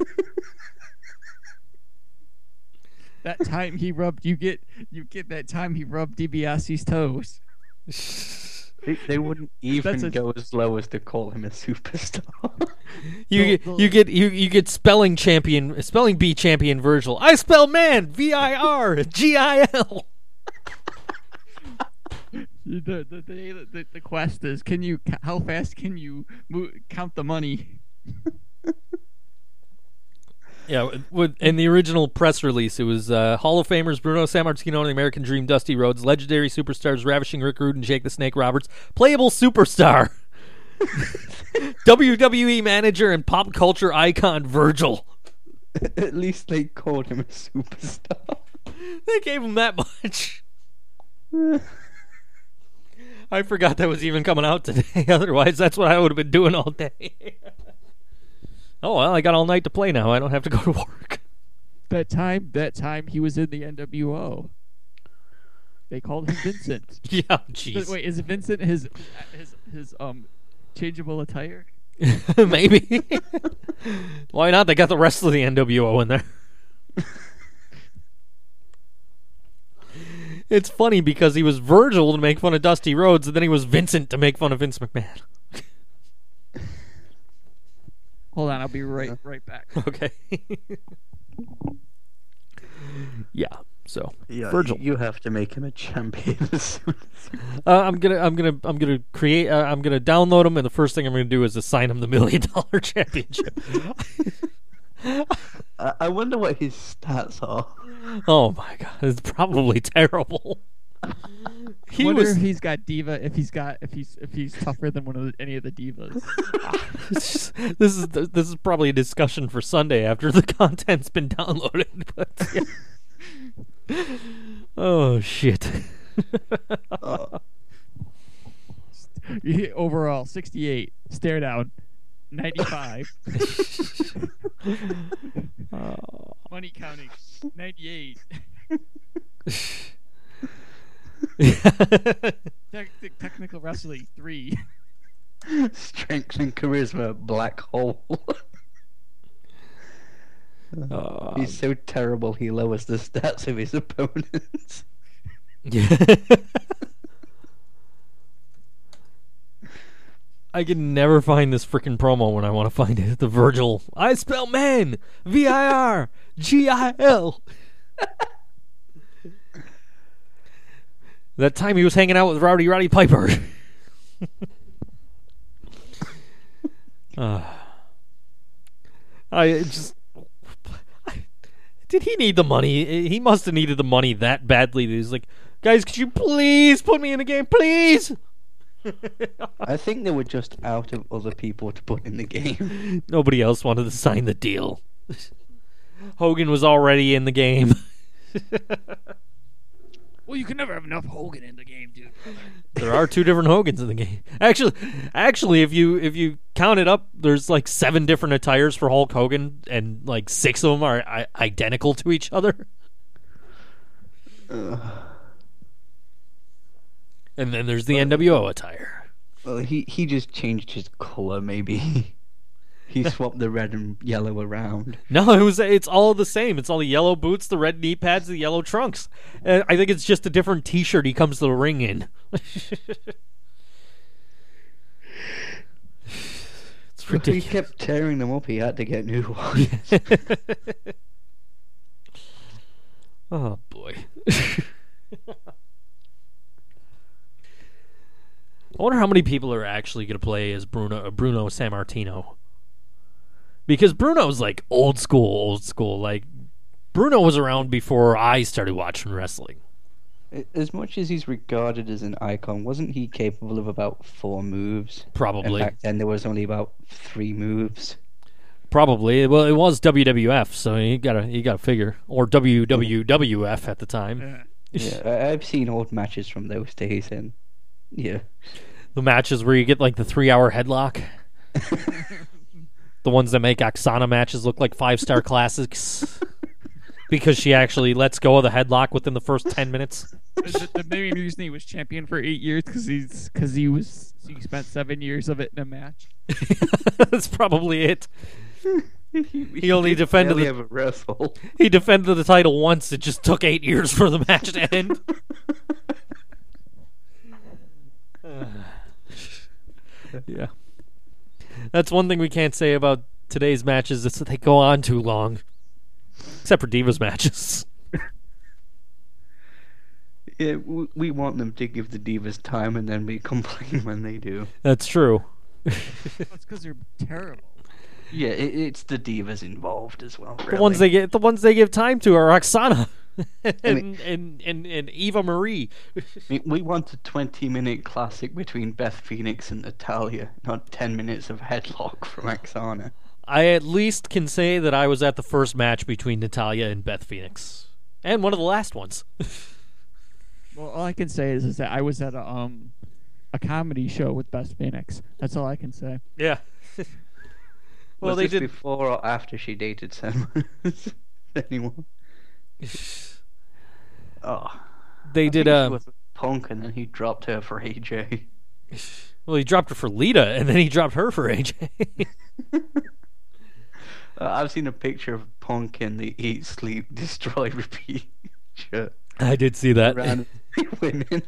That time he rubbed you get you get that time he rubbed DiBiase's toes. They, they wouldn't even That's a- go as low as to call him a superstar. You The- get, the- you get, you you get spelling champion, spelling bee champion Virgil. I spell man, V I R G I L. The the, the the the quest is can you how fast can you mo- count the money? Yeah, with, in the original press release, it was uh, Hall of Famers Bruno Sammartino and the American Dream, Dusty Rhodes, legendary superstars Ravishing Rick Rude and Jake the Snake Roberts, playable superstar, W W E manager and pop culture icon Virgil. At least they called him a superstar. They gave him that much. I forgot that was even coming out today. Otherwise, that's what I would have been doing all day. Oh, well, I got all night to play now. I don't have to go to work. That time that time he was in the N W O. They called him Vincent. Yeah, But jeez. wait, is Vincent his his his um changeable attire? Maybe. Why not? They got the rest of the N W O in there. It's funny because he was Virgil to make fun of Dusty Rhodes, and then he was Vincent to make fun of Vince McMahon. Hold on, I'll be right right back. Okay. Yeah. So Yeah, Virgil. you have to make him a champion as soon as you... Uh, I'm gonna, I'm gonna, I'm gonna create. Uh, I'm gonna download him, and the first thing I'm gonna do is assign him the million dollar championship. I I wonder what his stats are. Oh my god, it's probably terrible. He Wonder was. if he's got diva. If he's got if he's if he's tougher than one of the, any of the divas. this is this is probably a discussion for Sunday after the content's been downloaded. But yeah. Oh shit. Uh, He- Overall, sixty-eight. Stare down, ninety-five. Money counting, ninety-eight. Tec- technical wrestling, three. strength and charisma, black hole. Uh, He's so terrible he lowers the stats of his opponents. Yeah. I can never find this freaking promo when I want to find it. The Virgil. I spell man. V I R G I L. That time he was hanging out with Rowdy Roddy Piper. uh, I just... I, did he need the money? He must have needed the money that badly. He's like, guys, could you please put me in the game, please? I think they were just out of other people to put in the game. Nobody else wanted to sign the deal. Hogan was already in the game. Well, you can never have enough Hogan in the game, dude. There are two different Hogans in the game. Actually, actually, if you if you count it up, there's like seven different attires for Hulk Hogan, and like six of them are I- identical to each other. Ugh. And then there's the N W O attire. Well, he he just changed his color. Maybe he swapped the red and yellow around. No, it was it's all the same. It's all the yellow boots, the red knee pads, the yellow trunks. Uh, I think it's just a different T-shirt he comes to the ring in. It's He ridiculous. kept tearing them up. He had to get new ones. Oh boy. I wonder how many people are actually going to play as Bruno Bruno Sammartino. Because Bruno's like old school, old school. Like Bruno was around before I started watching wrestling. As much as he's regarded as an icon, wasn't he capable of about four moves? Probably. And back then there was only about three moves. Probably. Well, it was W W F, so you gotta you gotta figure, or W W F at the time. Yeah, I- I've seen old matches from those days, and yeah, The matches where you get like the three-hour headlock. The ones that make Oksana matches look like five-star classics. Because she actually lets go of the headlock within the first ten minutes. the, the main reason he was champion for eight years because he's because he was he spent seven years of it in a match. That's probably it. He only defended barely the, ever wrestle. he defended the title once. It just took eight years for the match to end. Yeah. That's one thing we can't say about today's matches is that they go on too long. Except for Divas matches. Yeah, we, we want them to give the Divas time, and then we complain when they do. That's true. That's because they're terrible. Yeah, it, it's the Divas involved as well. Really. The ones they get, the ones they give time to are Oksana and, mean- and, and and Eva Marie. I mean, we want a twenty-minute classic between Beth Phoenix and Natalia, not ten minutes of headlock from Oksana. I at least can say that I was at the first match between Natalia and Beth Phoenix, and one of the last ones. Well, all I can say is, is that I was at a um a comedy show with Beth Phoenix. That's all I can say. Yeah. Well, Was they this did. before or after she dated Sam? Anyone? Oh, They I did. think she Um, was with Punk, and then he dropped her for A J. well, he dropped her for Lita, and then he dropped her for A J. uh, I've seen a picture of Punk in the Eat, Sleep, Destroy, Repeat shirt. I did see that. Around women.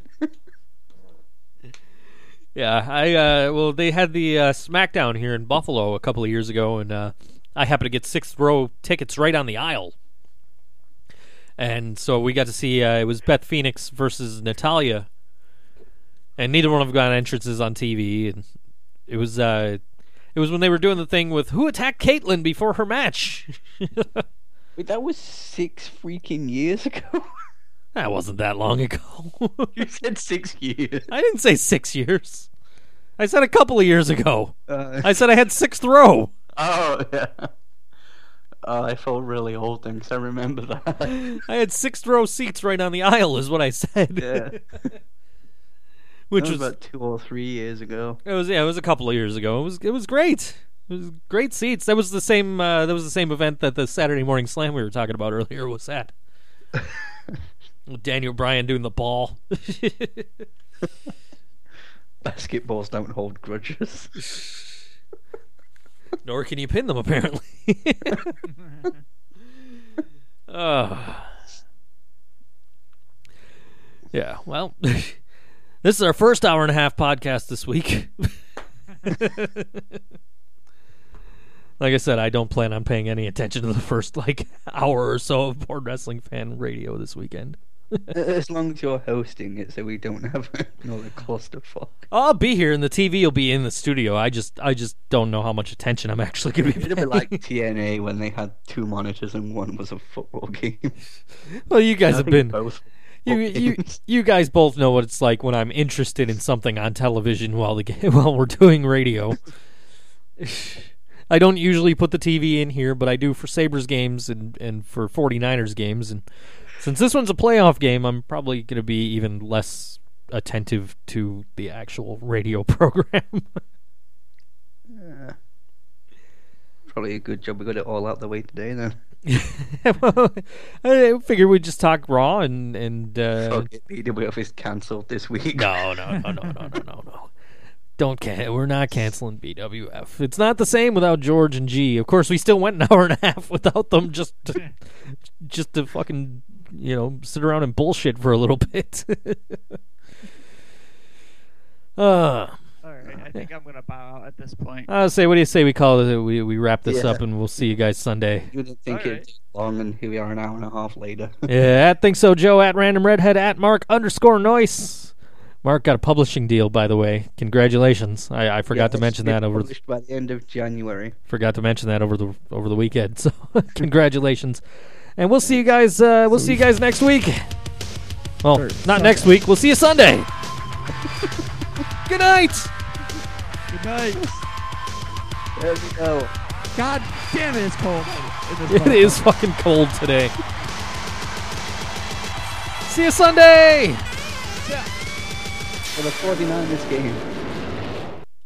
Yeah, I uh, well, they had the uh, SmackDown here in Buffalo a couple of years ago, and uh, I happened to get sixth row tickets right on the aisle, and so we got to see uh, it was Beth Phoenix versus Natalia, and neither one of them got entrances on T V, and it was uh, it was when they were doing the thing with who attacked Caitlyn before her match. Wait, that was six freaking years ago? That wasn't that long ago. You said six years. I didn't say six years. I said a couple of years ago. Uh, I said I had sixth row. oh, yeah. Oh, I felt really old then, because I remember that. I had sixth row seats right on the aisle, is what I said. Yeah. Which That was, was about two or three years ago. it was yeah, it was a couple of years ago. It was it was great. It was great seats. That was the same. Uh, that was the same event that the Saturday Morning Slam we were talking about earlier was at. With Daniel Bryan doing the ball. Basketballs don't hold grudges. Nor can you pin them, apparently. Oh. Yeah, well, this is our first hour and a half podcast this week. Like I said, I don't plan on paying any attention to the first like hour or so of Board Wrestling Fan Radio this weekend. As long as you're hosting it, so we don't have another clusterfuck. I'll be here, and the T V will be in the studio. I just, I just don't know how much attention I'm actually going to be It'd paying. be like T N A when they had two monitors and one was a football game. Well, you guys I have think been. both You, football you, games. you guys both know what it's like when I'm interested in something on television while the ga- while we're doing radio. I don't usually put the T V in here, but I do for Sabres games and, and for 49ers games. And since this one's a playoff game, I'm probably going to be even less attentive to the actual radio program. Yeah. Probably a good job we got it all out the way today then. Well, I figured we'd just talk Raw and and uh, Fuck it, B W F is cancelled this week. no, no, no, no, no, no, no, no. Don't can. We're not canceling B W F. It's not the same without George and G. Of course, we still went an hour and a half without them, just to, just to fucking you know sit around and bullshit for a little bit. uh, All right, I think I'm gonna bow out at this point. I'll say, what do you say we call it? We we wrap this Yeah. up and we'll see you guys Sunday. You didn't think Alright. it'd take long, and here we are an hour and a half later. Yeah, at Think So Joe, at Random Redhead, at Mark underscore Noise. Mark got a publishing deal, by the way. Congratulations! I, I forgot Yeah, to it mention should be that over published by the end of January. forgot to mention that over the over the weekend. So congratulations, and we'll see you guys. Uh, we'll see you guys next week. Well, Or not Sunday. next week. We'll see you Sunday. Good night. Good night. There we go. God damn it, it's cold. It is fucking cold today. See you Sunday. For the 49ers game.